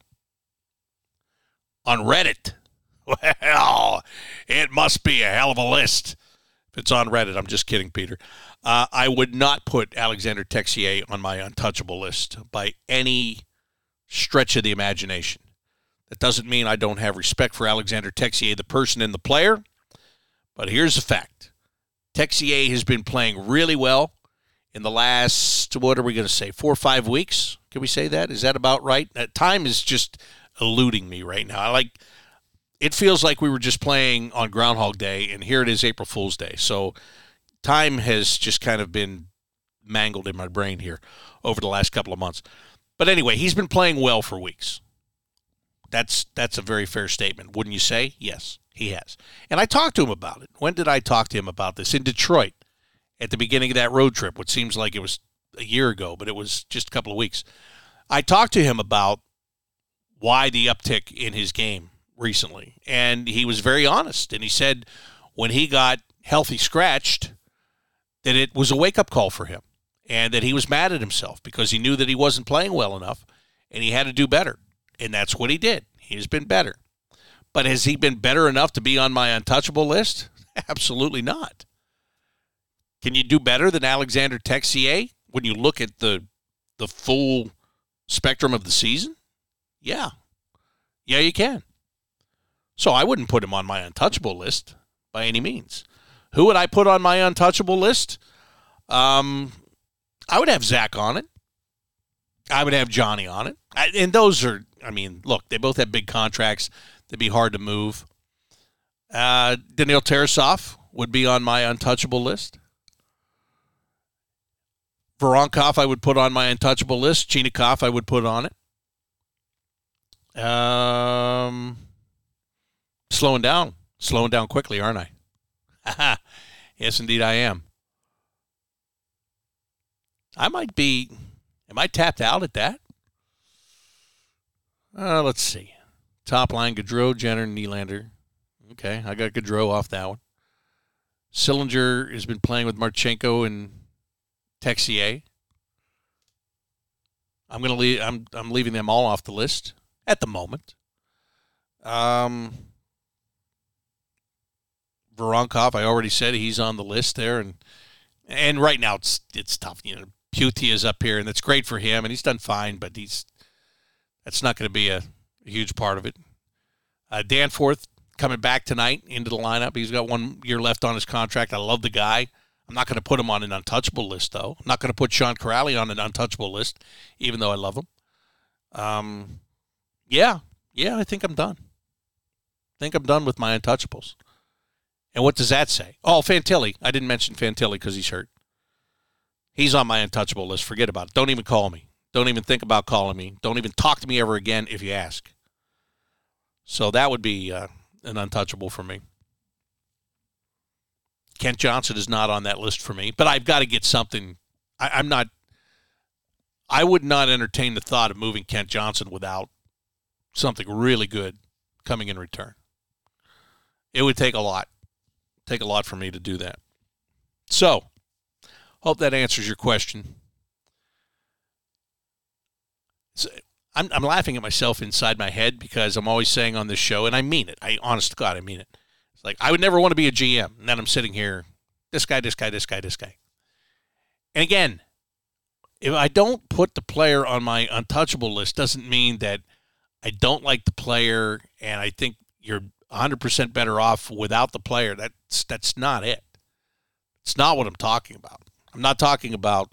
B: On Reddit. Well, it must be a hell of a list. If it's on Reddit, I'm just kidding, Peter. Uh, I would not put Alexander Texier on my untouchable list by any stretch of the imagination. That doesn't mean I don't have respect for Alexander Texier, the person and the player. But here's the fact. Texier has been playing really well in the last, what are we going to say, four or five weeks? Can we say that? Is that about right? That time is just eluding me right now. I like, it feels like we were just playing on Groundhog Day, and here it is April Fool's Day. So time has just kind of been mangled in my brain here over the last couple of months. But anyway, he's been playing well for weeks. That's that's a very fair statement, wouldn't you say? Yes, he has. And I talked to him about it. When did I talk to him about this? In Detroit, at the beginning of that road trip, which seems like it was a year ago, but it was just a couple of weeks. I talked to him about why the uptick in his game recently, and he was very honest. And he said when he got healthy scratched, that it was a wake-up call for him, and that he was mad at himself because he knew that he wasn't playing well enough, and he had to do better. And that's what he did. He has been better. But has he been better enough to be on my untouchable list? Absolutely not. Can you do better than Alexander Texier when you look at the the full spectrum of the season? Yeah. Yeah, you can. So I wouldn't put him on my untouchable list by any means. Who would I put on my untouchable list? Um, I would have Zach on it. I would have Johnny on it. I, and those are, I mean, look, they both have big contracts. They'd be hard to move. Uh, Daniil Tarasov would be on my untouchable list. Voronkov I would put on my untouchable list. Chinakhov I would put on it. Um, slowing down. Slowing down quickly, aren't I? Yes, indeed I am. I might be... Am I tapped out at that? Uh, let's see. Top line, Gaudreau, Jenner, Nylander. Okay, I got Gaudreau off that one. Sillinger has been playing with Marchenko and Texier. I'm gonna leave. I'm I'm leaving them all off the list at the moment. Um, Voronkov, I already said he's on the list there, and and right now it's it's tough. You know, Putti is up here, and that's great for him, and he's done fine, but he's that's not going to be a, a huge part of it. Uh, Danforth coming back tonight into the lineup. He's got one year left on his contract. I love the guy. I'm not going to put him on an untouchable list, though. I'm not going to put Sean Corrali on an untouchable list, even though I love him. Um, yeah, yeah, I think I'm done. I think I'm done with my untouchables. And what does that say? Oh, Fantilli. I didn't mention Fantilli because he's hurt. He's on my untouchable list. Forget about it. Don't even call me. Don't even think about calling me. Don't even talk to me ever again if you ask. So that would be uh, an untouchable for me. Kent Johnson is not on that list for me, but I've got to get something. I, I'm not, I would not entertain the thought of moving Kent Johnson without something really good coming in return. It would take a lot, take a lot for me to do that. So, hope that answers your question. So, I'm, I'm laughing at myself inside my head because I'm always saying on this show, and I mean it. I, honest to God, I mean it. It's like, I would never want to be a G M. And then I'm sitting here, this guy, this guy, this guy, this guy. And again, if I don't put the player on my untouchable list, doesn't mean that I don't like the player and I think you're one hundred percent better off without the player. That's, that's not it. It's not what I'm talking about. I'm not talking about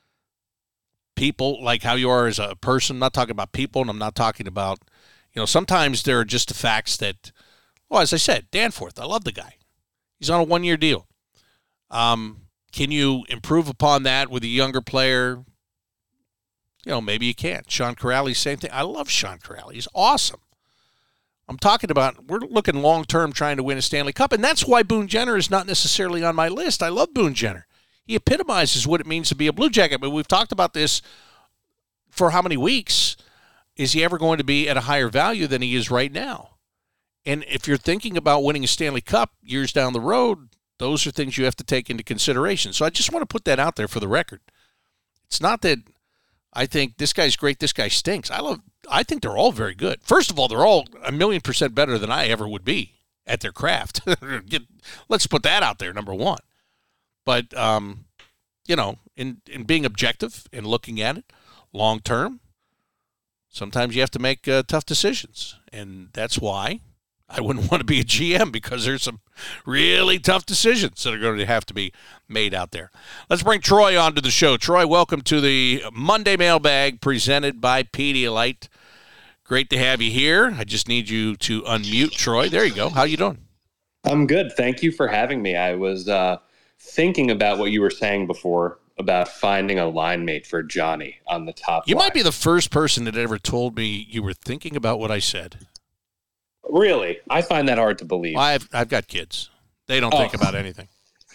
B: people, like how you are as a person. I'm not talking about people, and I'm not talking about, you know, sometimes there are just the facts that, well, as I said, Danforth, I love the guy. He's on a one-year deal. Um, can you improve upon that with a younger player? You know, maybe you can. Sean Corrali, same thing. I love Sean Corrali. He's awesome. I'm talking about, we're looking long-term trying to win a Stanley Cup, and that's why Boone Jenner is not necessarily on my list. I love Boone Jenner. He epitomizes what it means to be a Blue Jacket, but we've talked about this for how many weeks. Is he ever going to be at a higher value than he is right now? And if you're thinking about winning a Stanley Cup years down the road, those are things you have to take into consideration. So I just want to put that out there for the record. It's not that I think this guy's great, this guy stinks. I love. I think they're all very good. First of all, they're all a million percent better than I ever would be at their craft. Let's put that out there, number one. But, um, you know, in, in being objective and looking at it long term, sometimes you have to make uh, tough decisions. And that's why I wouldn't want to be a G M, because there's some really tough decisions that are going to have to be made out there. Let's bring Troy onto the show. Troy, welcome to the Monday Mailbag presented by Pedialyte. Great to have you here. I just need you to unmute, Troy. There you go. How you doing?
D: I'm good. Thank you for having me. I was uh, thinking about what you were saying before about finding a line mate for Johnny on the top
B: You
D: line.
B: might be the first person that ever told me you were thinking about what I said.
D: Really? I find that hard to believe.
B: Well, I've I've got kids. They don't
D: Oh.
B: think about anything.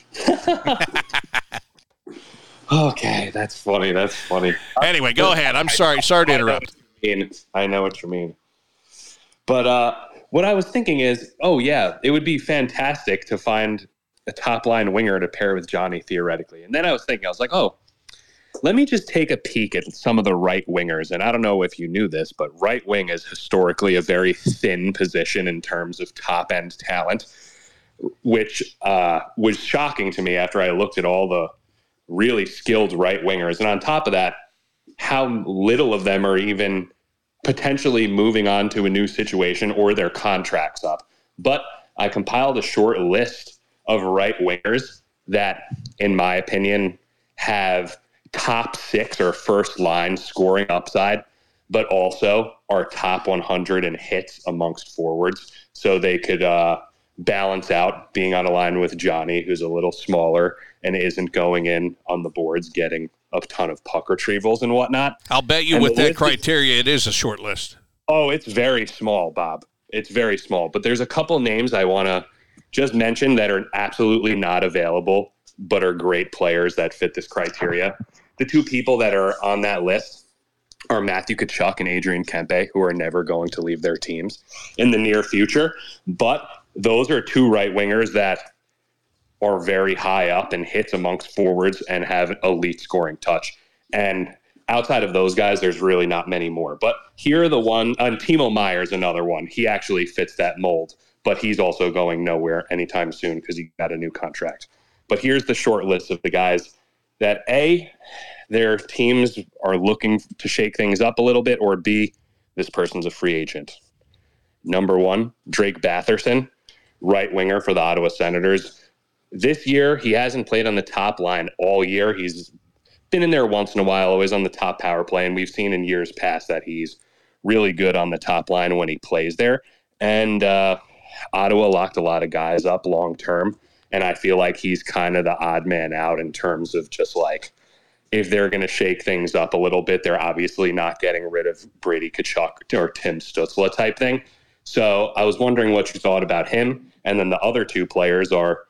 D: Okay, that's funny. That's funny.
B: Anyway, go ahead. I'm sorry. Sorry to interrupt.
D: I know, I know what you mean. But uh, what I was thinking is, oh, yeah, it would be fantastic to find a top-line winger to pair with Johnny, theoretically. And then I was thinking, I was like, oh, let me just take a peek at some of the right wingers. And I don't know if you knew this, but right wing is historically a very thin position in terms of top-end talent, which uh, was shocking to me after I looked at all the really skilled right wingers. And on top of that, how little of them are even potentially moving on to a new situation or their contracts up. But I compiled a short list of right wingers that, in my opinion, have top six or first line scoring upside, but also are top one hundred in hits amongst forwards. So they could uh, balance out being on a line with Johnny, who's a little smaller and isn't going in on the boards, getting a ton of puck retrievals and whatnot.
B: I'll bet you
D: And
B: with
D: the
B: that
D: list
B: criteria, it is a short list.
D: Oh, it's very small, Bob. It's very small. But there's a couple names I want to just mention that are absolutely not available, but are great players that fit this criteria. The two people that are on that list are Matthew Tkachuk and Adrian Kempe, who are never going to leave their teams in the near future. But those are two right wingers that are very high up and hits amongst forwards and have elite scoring touch. And outside of those guys, there's really not many more. But here are the one, and Timo Meier's another one. He actually fits that mold, but he's also going nowhere anytime soon because he got a new contract. But here's the short list of the guys that A, their teams are looking to shake things up a little bit, or B, this person's a free agent. Number one, Drake Batherson, right winger for the Ottawa Senators. This year, he hasn't played on the top line all year. He's been in there once in a while, always on the top power play, and we've seen in years past that he's really good on the top line when he plays there. And uh, Ottawa locked a lot of guys up long term, and I feel like he's kind of the odd man out in terms of just like, if they're going to shake things up a little bit, they're obviously not getting rid of Brady Tkachuk or Tim Stützle type thing. So I was wondering what you thought about him. And then the other two players are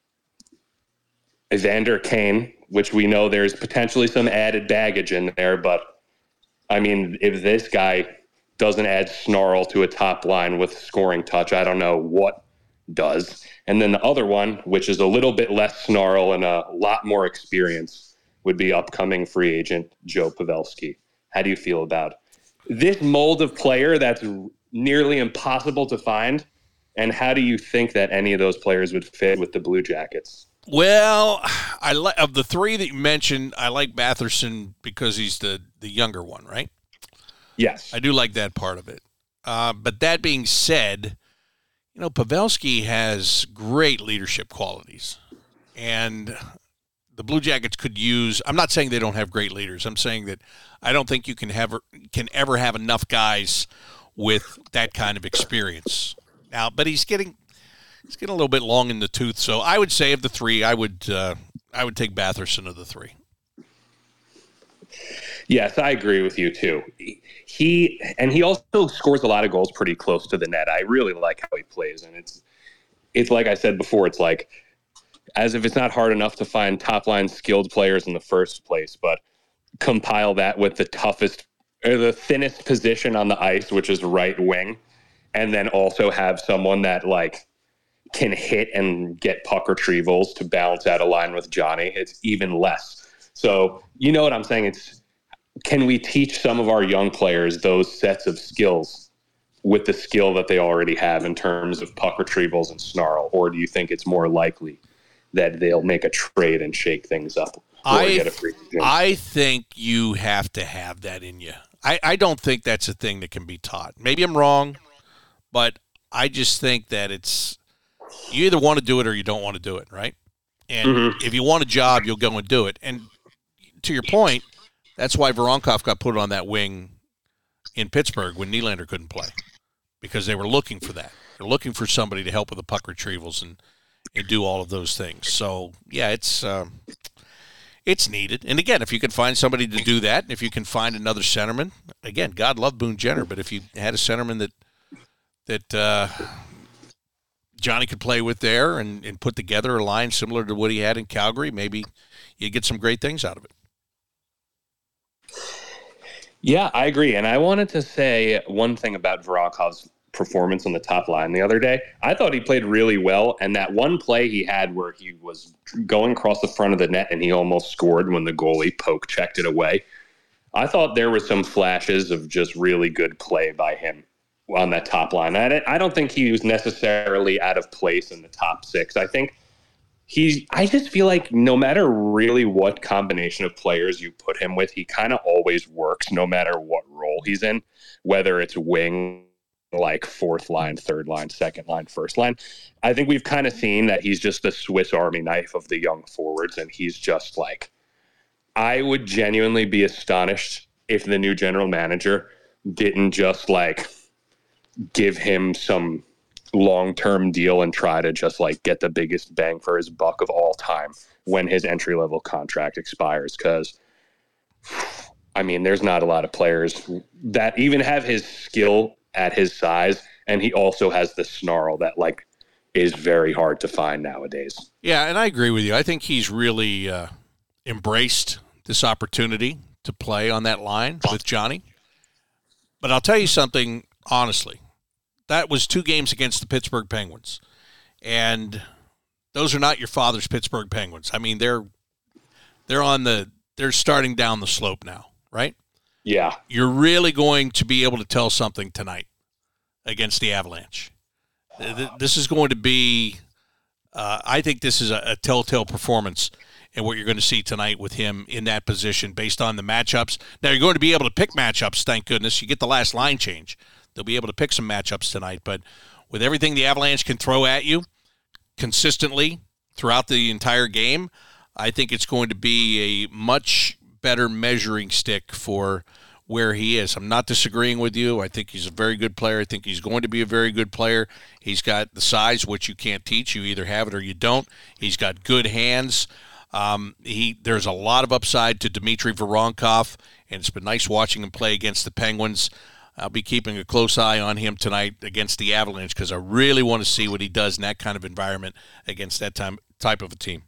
D: Evander Kane, which we know there's potentially some added baggage in there. But, I mean, if this guy doesn't add snarl to a top line with scoring touch, I don't know what does. And then the other one, which is a little bit less snarl and a lot more experience, would be upcoming free agent Joe Pavelski. How do you feel about this mold of player that's nearly impossible to find? And how do you think that any of those players would fit with the Blue Jackets?
B: Well, I li- of the three that you mentioned, I like Batherson because he's the, the younger one, right?
D: Yes.
B: I do like that part of it. Uh, but that being said, you know, Pavelski has great leadership qualities. And the Blue Jackets could use, I'm not saying they don't have great leaders. I'm saying that I don't think you can have can ever have enough guys with that kind of experience. Now, but he's getting he's getting a little bit long in the tooth. So I would say of the three, I would uh, I would take Batherson of the three.
D: Yes, I agree with you too. He and he also scores a lot of goals pretty close to the net. I really like how he plays, and it's it's like I said before, it's like as if it's not hard enough to find top-line skilled players in the first place, but compile that with the toughest or the thinnest position on the ice, which is right wing, and then also have someone that like can hit and get puck retrievals to balance out a line with Johnny. It's even less. So you know what I'm saying? It's can we teach some of our young players those sets of skills with the skill that they already have in terms of puck retrievals and snarl, or do you think it's more likely that they'll make a trade and shake things up?
B: I, get a free I think you have to have that in you. I, I don't think that's a thing that can be taught. Maybe I'm wrong, but I just think that it's you either want to do it or you don't want to do it, right? And mm-hmm. if you want a job, you'll go and do it. And to your point, that's why Voronkov got put on that wing in Pittsburgh when Nylander couldn't play, because they were looking for that. They're looking for somebody to help with the puck retrievals and and do all of those things. So, yeah, it's um, it's needed. And, again, if you can find somebody to do that, if you can find another centerman, again, God love Boone Jenner, but if you had a centerman that that uh, Johnny could play with there and, and put together a line similar to what he had in Calgary, maybe you'd get some great things out of it.
D: Yeah, I agree. And I wanted to say one thing about Voronkov's performance on the top line the other day. I thought he played really well, and that one play he had where he was going across the front of the net and he almost scored when the goalie poke checked it away. I thought there were some flashes of just really good play by him on that top line. I I don't think he was necessarily out of place in the top six. I think he I just feel like no matter really what combination of players you put him with, he kind of always works no matter what role he's in, whether it's wing, like fourth line, third line, second line, first line. I think we've kind of seen that he's just the Swiss Army knife of the young forwards, and he's just like, I would genuinely be astonished if the new general manager didn't just like give him some long-term deal and try to just like get the biggest bang for his buck of all time when his entry-level contract expires. Because I mean, there's not a lot of players that even have his skill at his size, and he also has the snarl that like is very hard to find nowadays.
B: Yeah, and I agree with you. I think he's really uh, embraced this opportunity to play on that line with Johnny. But I'll tell you something honestly. That was two games against the Pittsburgh Penguins. And those are not your father's Pittsburgh Penguins. I mean, they're they're on the they're starting down the slope now, right?
D: Yeah.
B: You're really going to be able to tell something tonight against the Avalanche. This is going to be uh, I think this is a, a telltale performance in what you're going to see tonight with him in that position based on the matchups. Now, you're going to be able to pick matchups, thank goodness. You get the last line change. They'll be able to pick some matchups tonight. But with everything the Avalanche can throw at you consistently throughout the entire game, I think it's going to be a much better measuring stick for where he is. I'm not disagreeing with you. I think he's a very good player. I think he's going to be a very good player. He's got the size, which you can't teach. You either have it or you don't. He's got good hands. Um, he there's a lot of upside to Dmitry Voronkov, and it's been nice watching him play against the Penguins. I'll be keeping a close eye on him tonight against the Avalanche because I really want to see what he does in that kind of environment against that time, type of a team.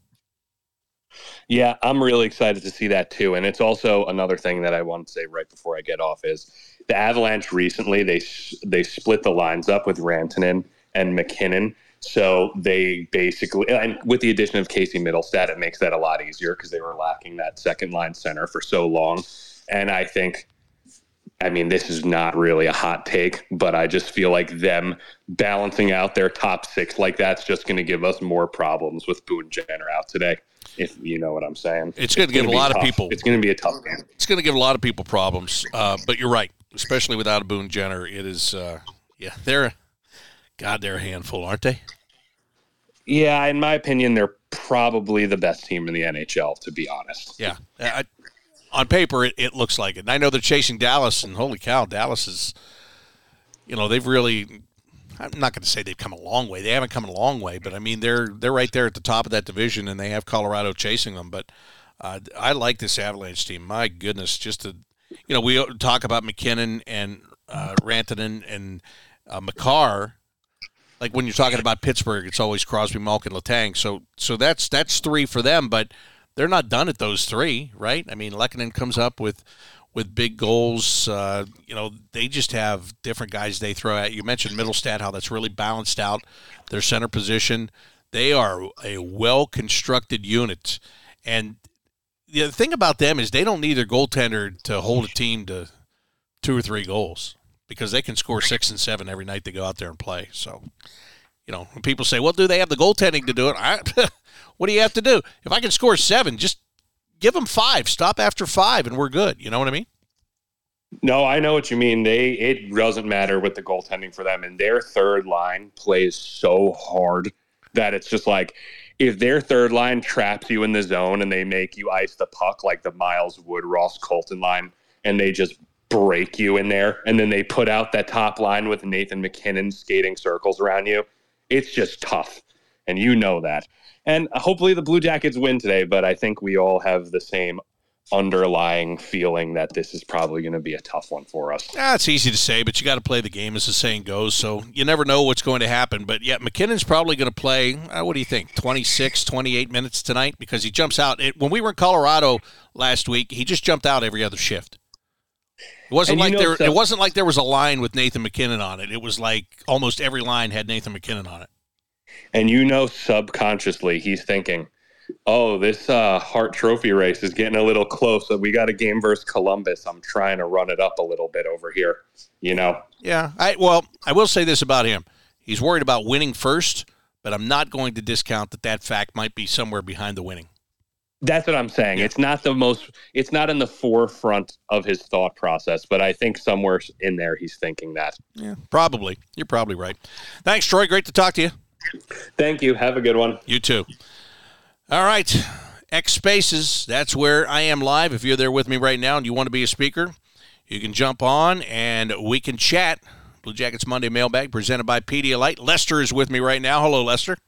D: Yeah, I'm really excited to see that too. And it's also another thing that I want to say right before I get off is the Avalanche recently, they they split the lines up with Rantanen and McKinnon. So they basically, and with the addition of Casey Middlestat, it makes that a lot easier because they were lacking that second line center for so long. And I think, I mean, this is not really a hot take, but I just feel like them balancing out their top six like that's just going to give us more problems with Boone Jenner out today, if you know what I'm saying.
B: It's going to give a lot
D: tough.
B: of people.
D: It's going to be a tough game.
B: It's going to give a lot of people problems, uh, but you're right, especially without a Boone Jenner. It is, uh, yeah, they're, God, they're a handful, aren't they?
D: Yeah, in my opinion, they're probably the best team in the N H L, to be honest.
B: Yeah. I, on paper, it, it looks like it. And I know they're chasing Dallas, and holy cow, Dallas is, you know, they've really, I'm not going to say they've come a long way. They haven't come a long way, but, I mean, they're they're right there at the top of that division, and they have Colorado chasing them. But uh, I like this Avalanche team. My goodness, just to, you know, we talk about McKinnon and uh, Rantanen and uh, Makar. Like when you're talking about Pittsburgh, it's always Crosby, Malkin, Letang. So so that's that's three for them, but they're not done at those three, right? I mean, Lehkonen comes up with with big goals. Uh, you know, they just have different guys they throw at. You mentioned Middlestat, how that's really balanced out their center position. They are a well-constructed unit. And the thing about them is they don't need their goaltender to hold a team to two or three goals, because they can score six and seven every night they go out there and play. So, you know, when people say, well, do they have the goaltending to do it? I, what do you have to do? If I can score seven, just give them five. Stop after five, and we're good. You know what I mean?
D: No, I know what you mean. They It doesn't matter with the goaltending for them. And their third line plays so hard that it's just like, if their third line traps you in the zone and they make you ice the puck like the Miles Wood, Ross Colton line, and they just break you in there, and then they put out that top line with Nathan McKinnon skating circles around you, it's just tough, and you know that. And hopefully the Blue Jackets win today, but I think we all have the same underlying feeling that this is probably going to be a tough one for us.
B: Yeah, it's easy to say, but you got to play the game, as the saying goes, so you never know what's going to happen. But, yeah, McKinnon's probably going to play, uh, what do you think, twenty-six, twenty-eight minutes tonight? Because he jumps out. It, when we were in Colorado last week, he just jumped out every other shift. It wasn't like there. It wasn't like there was a line with Nathan McKinnon on it. It was like almost every line had Nathan McKinnon on it.
D: And you know, subconsciously, he's thinking, "Oh, this uh, Hart Trophy race is getting a little close. We got a game versus Columbus. I'm trying to run it up a little bit over here." You know?
B: Yeah. I well, I will say this about him: he's worried about winning first, but I'm not going to discount that that fact might be somewhere behind the winning.
D: That's what I'm saying. Yeah. It's not the most, it's not in the forefront of his thought process, but I think somewhere in there he's thinking that.
B: Yeah, probably. You're probably right. Thanks, Troy. Great to talk to you.
D: Thank you. Have a good one.
B: You too. All right. X Spaces, that's where I am live. If you're there with me right now and you want to be a speaker, you can jump on and we can chat. Blue Jackets Monday Mailbag presented by Pedialyte. Lester is with me right now. Hello, Lester.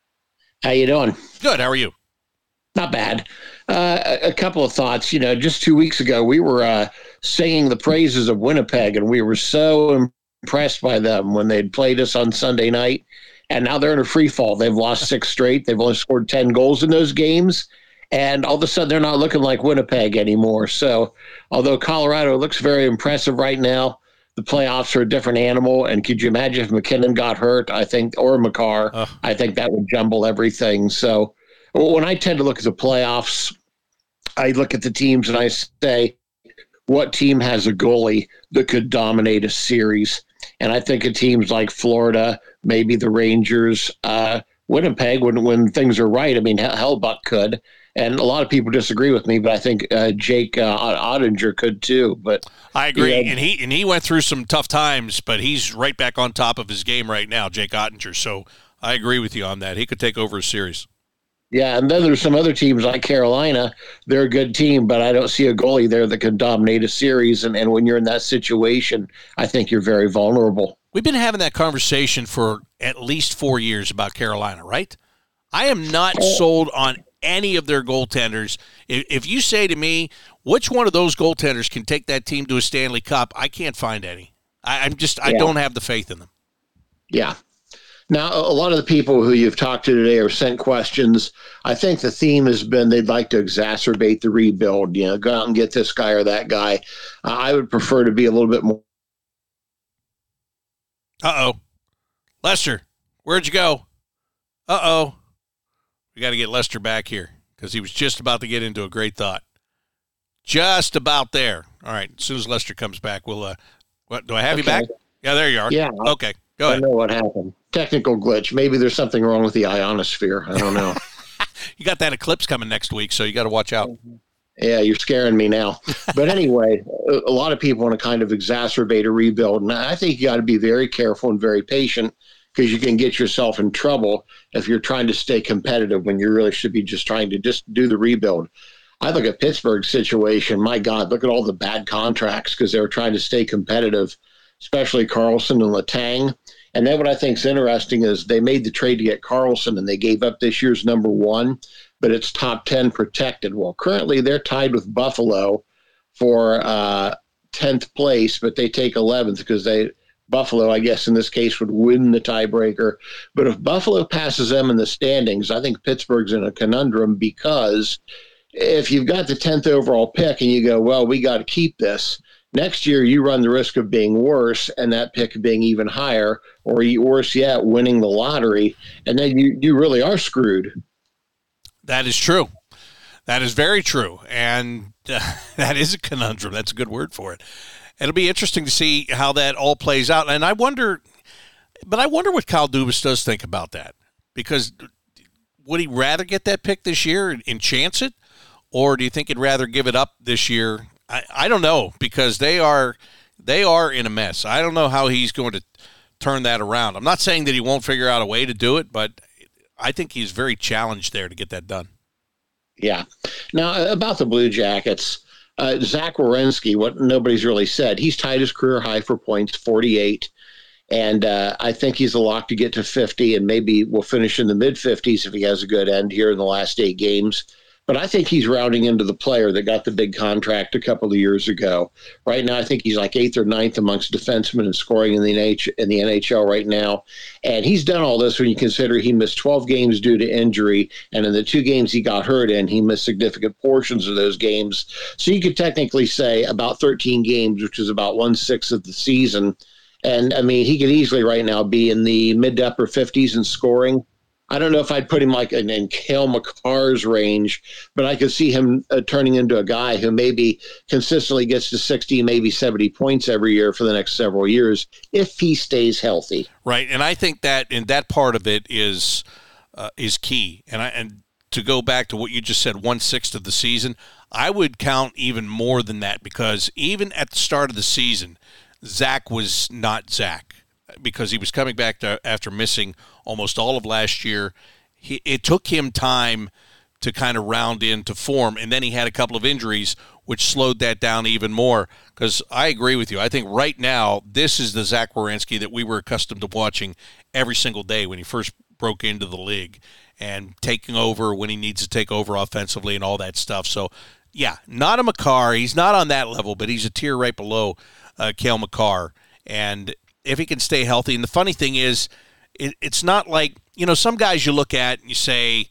E: How you doing?
B: Good. How are you?
E: Not bad. Uh, a, a couple of thoughts. You know, just two weeks ago, we were uh, singing the praises of Winnipeg, and we were so impressed by them when they'd played us on Sunday night. And now they're in a free fall. They've lost six straight. They've only scored ten goals in those games. And all of a sudden, they're not looking like Winnipeg anymore. So, although Colorado looks very impressive right now, the playoffs are a different animal. And could you imagine if McKinnon got hurt? I think, or Makar, uh. I think that would jumble everything. So, when I tend to look at the playoffs, I look at the teams and I say, what team has a goalie that could dominate a series? And I think of teams like Florida, maybe the Rangers, uh, Winnipeg, when when things are right. I mean, Hellbuck could. And a lot of people disagree with me, but I think uh, Jake uh, Ottinger could too. But
B: I agree,
E: yeah.
B: and he and he went through some tough times, but he's right back on top of his game right now, Jake Ottinger. So I agree with you on that. He could take over a series.
E: Yeah, and then there's some other teams like Carolina. They're a good team, but I don't see a goalie there that can dominate a series. And, and when you're in that situation, I think you're very vulnerable.
B: We've been having that conversation for at least four years about Carolina, right? I am not oh. sold on any of their goaltenders. If, if you say to me, which one of those goaltenders can take that team to a Stanley Cup, I can't find any. I, I'm just, I yeah. don't have the faith in them.
E: Yeah. Now, a lot of the people who you've talked to today are sent questions. I think the theme has been they'd like to exacerbate the rebuild, you know, go out and get this guy or that guy. Uh, I would prefer to be a little bit more.
B: Uh-oh. Lester, where'd you go? Uh-oh. We got to get Lester back here because he was just about to get into a great thought. Just about there. All right, as soon as Lester comes back, we'll uh, – what, do I have okay. you back? Yeah, there you are.
E: Yeah.
B: Okay, go ahead.
E: I know what happened. Technical glitch. Maybe there's something wrong with the ionosphere. I don't know.
B: You got that eclipse coming next week, so you got to watch out.
E: Yeah, you're scaring me now. But anyway, a lot of people want to kind of exacerbate a rebuild. And I think you got to be very careful and very patient because you can get yourself in trouble if you're trying to stay competitive when you really should be just trying to just do the rebuild. I look at Pittsburgh's situation. My God, look at all the bad contracts because they were trying to stay competitive, especially Carlson and Letang. And then what I think is interesting is they made the trade to get Carlson and they gave up this year's number one, but it's top ten protected. Well, currently they're tied with Buffalo for uh, tenth place, but they take eleventh because they Buffalo, I guess in this case, would win the tiebreaker. But if Buffalo passes them in the standings, I think Pittsburgh's in a conundrum because if you've got the tenth overall pick and you go, well, we got to keep this, next year, you run the risk of being worse and that pick being even higher, or worse yet, winning the lottery, and then you, you really are screwed.
B: That is true. That is very true, and uh, that is a conundrum. That's a good word for it. It'll be interesting to see how that all plays out, and I wonder, but I wonder what Kyle Dubas does think about that, because would he rather get that pick this year and chance it, or do you think he'd rather give it up this year? I, I don't know, because they are they are in a mess. I don't know how he's going to turn that around. I'm not saying that he won't figure out a way to do it, but I think he's very challenged there to get that done.
E: Yeah. Now, about the Blue Jackets, uh, Zach Werenski, what nobody's really said, he's tied his career high for points, forty-eight, and uh, I think he's a lock to get to fifty, and maybe will finish in the mid-fifties if he has a good end here in the last eight games. But I think he's rounding into the player that got the big contract a couple of years ago. Right now, I think he's like eighth or ninth amongst defensemen in scoring in the N H- in the N H L right now. And he's done all this when you consider he missed twelve games due to injury. And in the two games he got hurt in, he missed significant portions of those games. So you could technically say about thirteen games, which is about one-sixth of the season. And, I mean, he could easily right now be in the mid to upper fifties in scoring. I don't know if I'd put him like in, in Cale Makar's range, but I could see him uh, turning into a guy who maybe consistently gets to sixty, maybe seventy points every year for the next several years if he stays healthy.
B: Right, and I think that and that part of it is uh, is key. And I and to go back to what you just said, one sixth of the season, I would count even more than that because even at the start of the season, Zach was not Zach. Because he was coming back to, after missing almost all of last year. He, it took him time to kind of round into form, and then he had a couple of injuries, which slowed that down even more. Because I agree with you. I think right now, this is the Zach Werenski that we were accustomed to watching every single day when he first broke into the league and taking over when he needs to take over offensively and all that stuff. So, yeah, not a Makar. He's not on that level, but he's a tier right below uh, Cale Makar. And if he can stay healthy. And the funny thing is, it, it's not like, you know, some guys you look at and you say,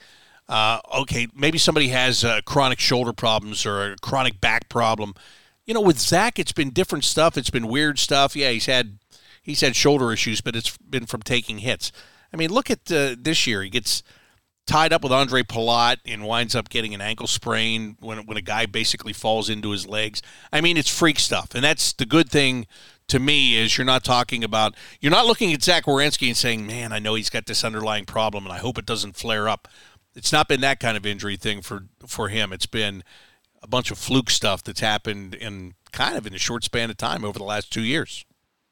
B: Uh, okay, maybe somebody has uh, chronic shoulder problems or a chronic back problem. You know, with Zach, it's been different stuff. It's been weird stuff. Yeah, he's had he's had shoulder issues, but it's been from taking hits. I mean, look at uh, this year. He gets tied up with Andre Palat and winds up getting an ankle sprain when when a guy basically falls into his legs. I mean, it's freak stuff, and that's the good thing to me is you're not talking about you're not looking at Zach Werenski and saying, "Man, I know he's got this underlying problem, and I hope it doesn't flare up." It's not been that kind of injury thing for for him. It's been a bunch of fluke stuff that's happened in kind of in a short span of time over the last two years.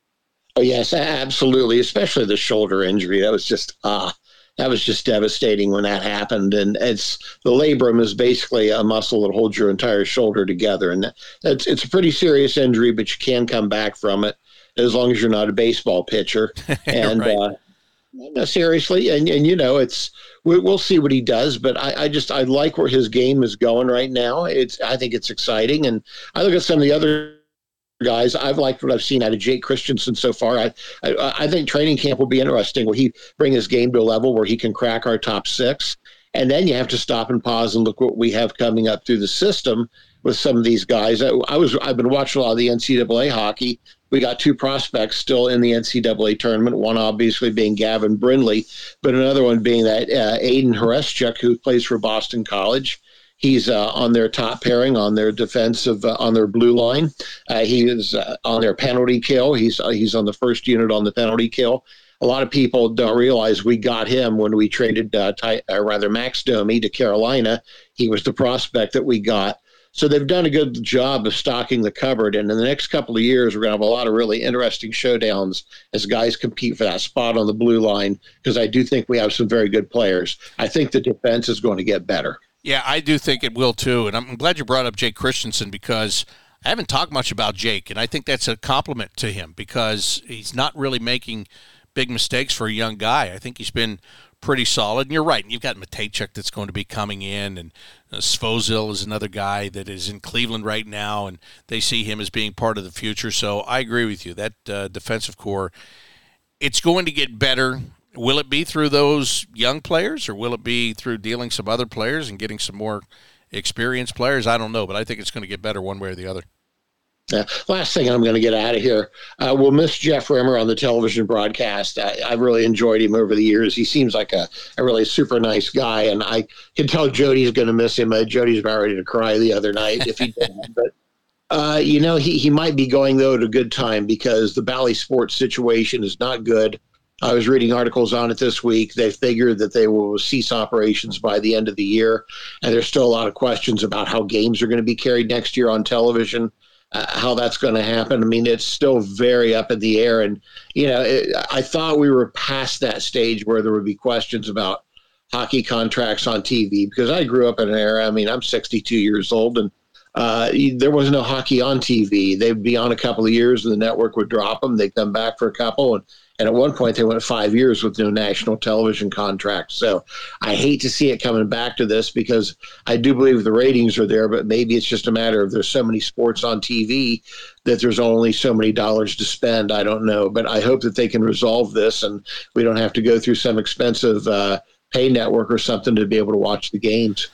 E: Oh yes, absolutely. Especially the shoulder injury. That was just ah, that was just devastating when that happened. And it's the labrum is basically a muscle that holds your entire shoulder together, and that's it's a pretty serious injury. But you can come back from it as long as you're not a baseball pitcher. And
B: right.
E: uh, no, seriously, and and you know it's. We'll see what he does, but I, I just I like where his game is going right now. It's I think it's exciting, and I look at some of the other guys. I've liked what I've seen out of Jake Christensen so far. I I, I think training camp will be interesting. Will he bring his game to a level where he can crack our top six? And then you have to stop and pause and look what we have coming up through the system with some of these guys. I, I was I've been watching a lot of the N C double A hockey. We got two prospects still in the N C double A tournament, one obviously being Gavin Brindley, but another one being that uh, Aiden Horeszchuk, who plays for Boston College. He's uh, on their top pairing, on their defensive, uh, on their blue line. Uh, he is uh, on their penalty kill. He's uh, he's on the first unit on the penalty kill. A lot of people don't realize we got him when we traded, uh, Ty, uh, rather, Max Domi to Carolina. He was the prospect that we got. So they've done a good job of stocking the cupboard. And in the next couple of years, we're going to have a lot of really interesting showdowns as guys compete for that spot on the blue line, because I do think we have some very good players. I think the defense is going to get better.
B: Yeah, I do think it will too. And I'm glad you brought up Jake Christensen, because I haven't talked much about Jake. And I think that's a compliment to him, because he's not really making big mistakes for a young guy. I think he's been pretty solid. And you're right. You've got Matejchuk that's going to be coming in, and uh, Svozil is another guy that is in Cleveland right now, and they see him as being part of the future. So I agree with you. That uh, defensive core, it's going to get better. Will it be through those young players, or will it be through dealing some other players and getting some more experienced players? I don't know, but I think it's going to get better one way or the other.
E: Uh, last thing, I'm going to get out of here. Uh, we'll miss Jeff Rimmer on the television broadcast. I, I've really enjoyed him over the years. He seems like a, a really super nice guy, and I can tell Jody's going to miss him. Uh, Jody's about ready to cry the other night if he didn't. But, uh, you know, he, he might be going, though, at a good time, because the Bally Sports situation is not good. I was reading articles on it this week. They figured that they will cease operations by the end of the year, and there's still a lot of questions about how games are going to be carried next year on television. Uh, how that's going to happen. I mean, it's still very up in the air. And, you know, it, I thought we were past that stage where there would be questions about hockey contracts on T V, because I grew up in an era. I mean, I'm sixty-two years old, and uh, there was no hockey on T V. They'd be on a couple of years, and the network would drop them. They'd come back for a couple, and And at one point, they went five years with no national television contract. So I hate to see it coming back to this, because I do believe the ratings are there, but maybe it's just a matter of there's so many sports on T V that there's only so many dollars to spend. I don't know. But I hope that they can resolve this, and we don't have to go through some expensive uh, pay network or something to be able to watch the games.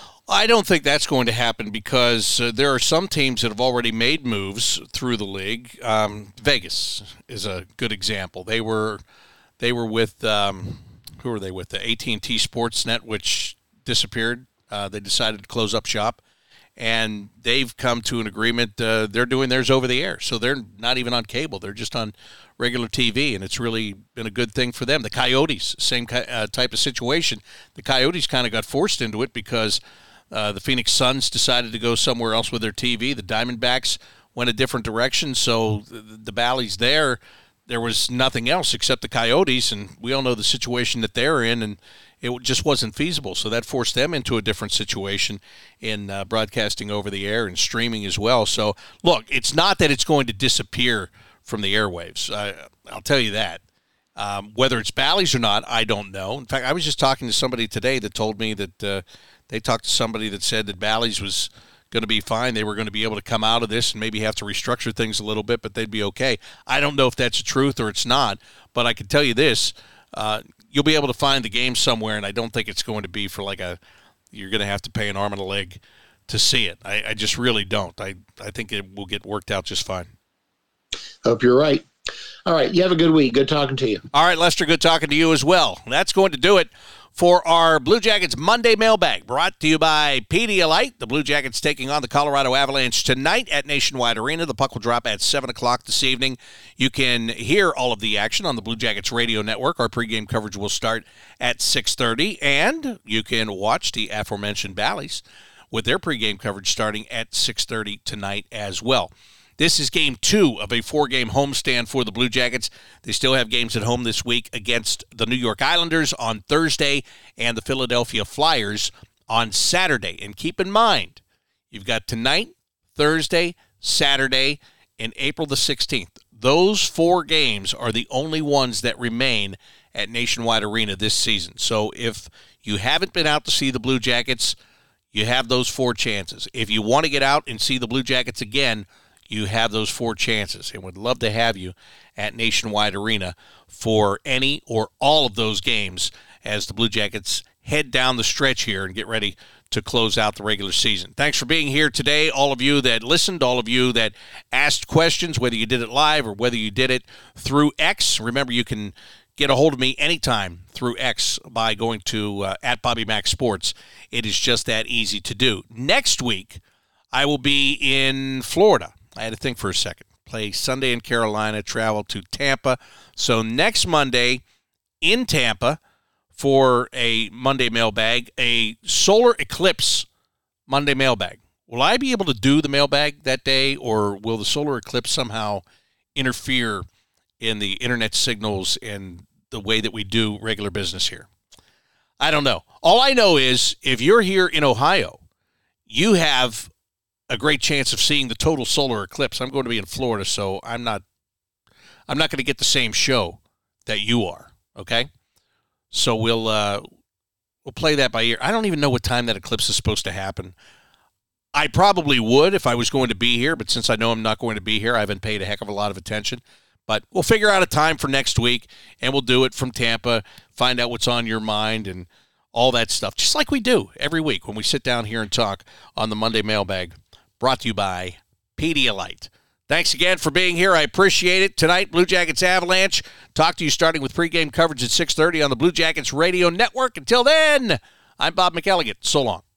B: I don't think that's going to happen, because uh, there are some teams that have already made moves through the league. Um, Vegas is a good example. They were they were with um, who were they with? The A T and T Sportsnet, which disappeared. Uh, they decided to close up shop, and they've come to an agreement. Uh, they're doing theirs over the air, so they're not even on cable. They're just on regular T V, and it's really been a good thing for them. The Coyotes, same uh, type of situation. The Coyotes kind of got forced into it because Uh, the Phoenix Suns decided to go somewhere else with their T V. The Diamondbacks went a different direction. So the, the Bally's there, there was nothing else except the Coyotes, and we all know the situation that they're in, and it just wasn't feasible. So that forced them into a different situation in uh, broadcasting over the air and streaming as well. So, look, it's not that it's going to disappear from the airwaves. I, I'll tell you that. Um, whether it's Bally's or not, I don't know. In fact, I was just talking to somebody today that told me that uh, they talked to somebody that said that Bally's was going to be fine. They were going to be able to come out of this and maybe have to restructure things a little bit, but they'd be okay. I don't know if that's the truth or it's not, but I can tell you this. Uh, you'll be able to find the game somewhere, and I don't think it's going to be for like a you're going to have to pay an arm and a leg to see it. I, I just really don't. I, I think it will get worked out just fine.
E: Hope you're right. All right. You have a good week. Good talking to you.
B: All right, Lester, good talking to you as well. That's going to do it for our Blue Jackets Monday mailbag, brought to you by Pedialyte. The Blue Jackets taking on the Colorado Avalanche tonight at Nationwide Arena. The puck will drop at seven o'clock this evening. You can hear all of the action on the Blue Jackets radio network. Our pregame coverage will start at six thirty, and you can watch the aforementioned Bally's with their pregame coverage starting at six thirty tonight as well. This is game two of a four-game homestand for the Blue Jackets. They still have games at home this week against the New York Islanders on Thursday and the Philadelphia Flyers on Saturday. And keep in mind, you've got tonight, Thursday, Saturday, and April the sixteenth. Those four games are the only ones that remain at Nationwide Arena this season. So if you haven't been out to see the Blue Jackets, you have those four chances. If you want to get out and see the Blue Jackets again, you have those four chances, and would love to have you at Nationwide Arena for any or all of those games as the Blue Jackets head down the stretch here and get ready to close out the regular season. Thanks for being here today, all of you that listened, all of you that asked questions, whether you did it live or whether you did it through X. Remember, you can get a hold of me anytime through X by going to uh, at Bobby Mack Sports. It is just that easy to do. Next week, I will be in Florida. I had to think for a second. Play Sunday in Carolina, travel to Tampa. So next Monday in Tampa for a Monday mailbag, a solar eclipse Monday mailbag. Will I be able to do the mailbag that day, or will the solar eclipse somehow interfere in the internet signals and the way that we do regular business here? I don't know. All I know is if you're here in Ohio, you have a great chance of seeing the total solar eclipse. I'm going to be in Florida, so I'm not I'm not going to get the same show that you are, okay? So we'll uh, we'll play that by ear. I don't even know what time that eclipse is supposed to happen. I probably would if I was going to be here, but since I know I'm not going to be here, I haven't paid a heck of a lot of attention. But we'll figure out a time for next week, and we'll do it from Tampa, find out what's on your mind, and all that stuff, just like we do every week when we sit down here and talk on the Monday mailbag. Brought to you by Pedialyte. Thanks again for being here. I appreciate it. Tonight, Blue Jackets Avalanche. Talk to you starting with pregame coverage at six thirty on the Blue Jackets Radio Network. Until then, I'm Bob McElligott. So long.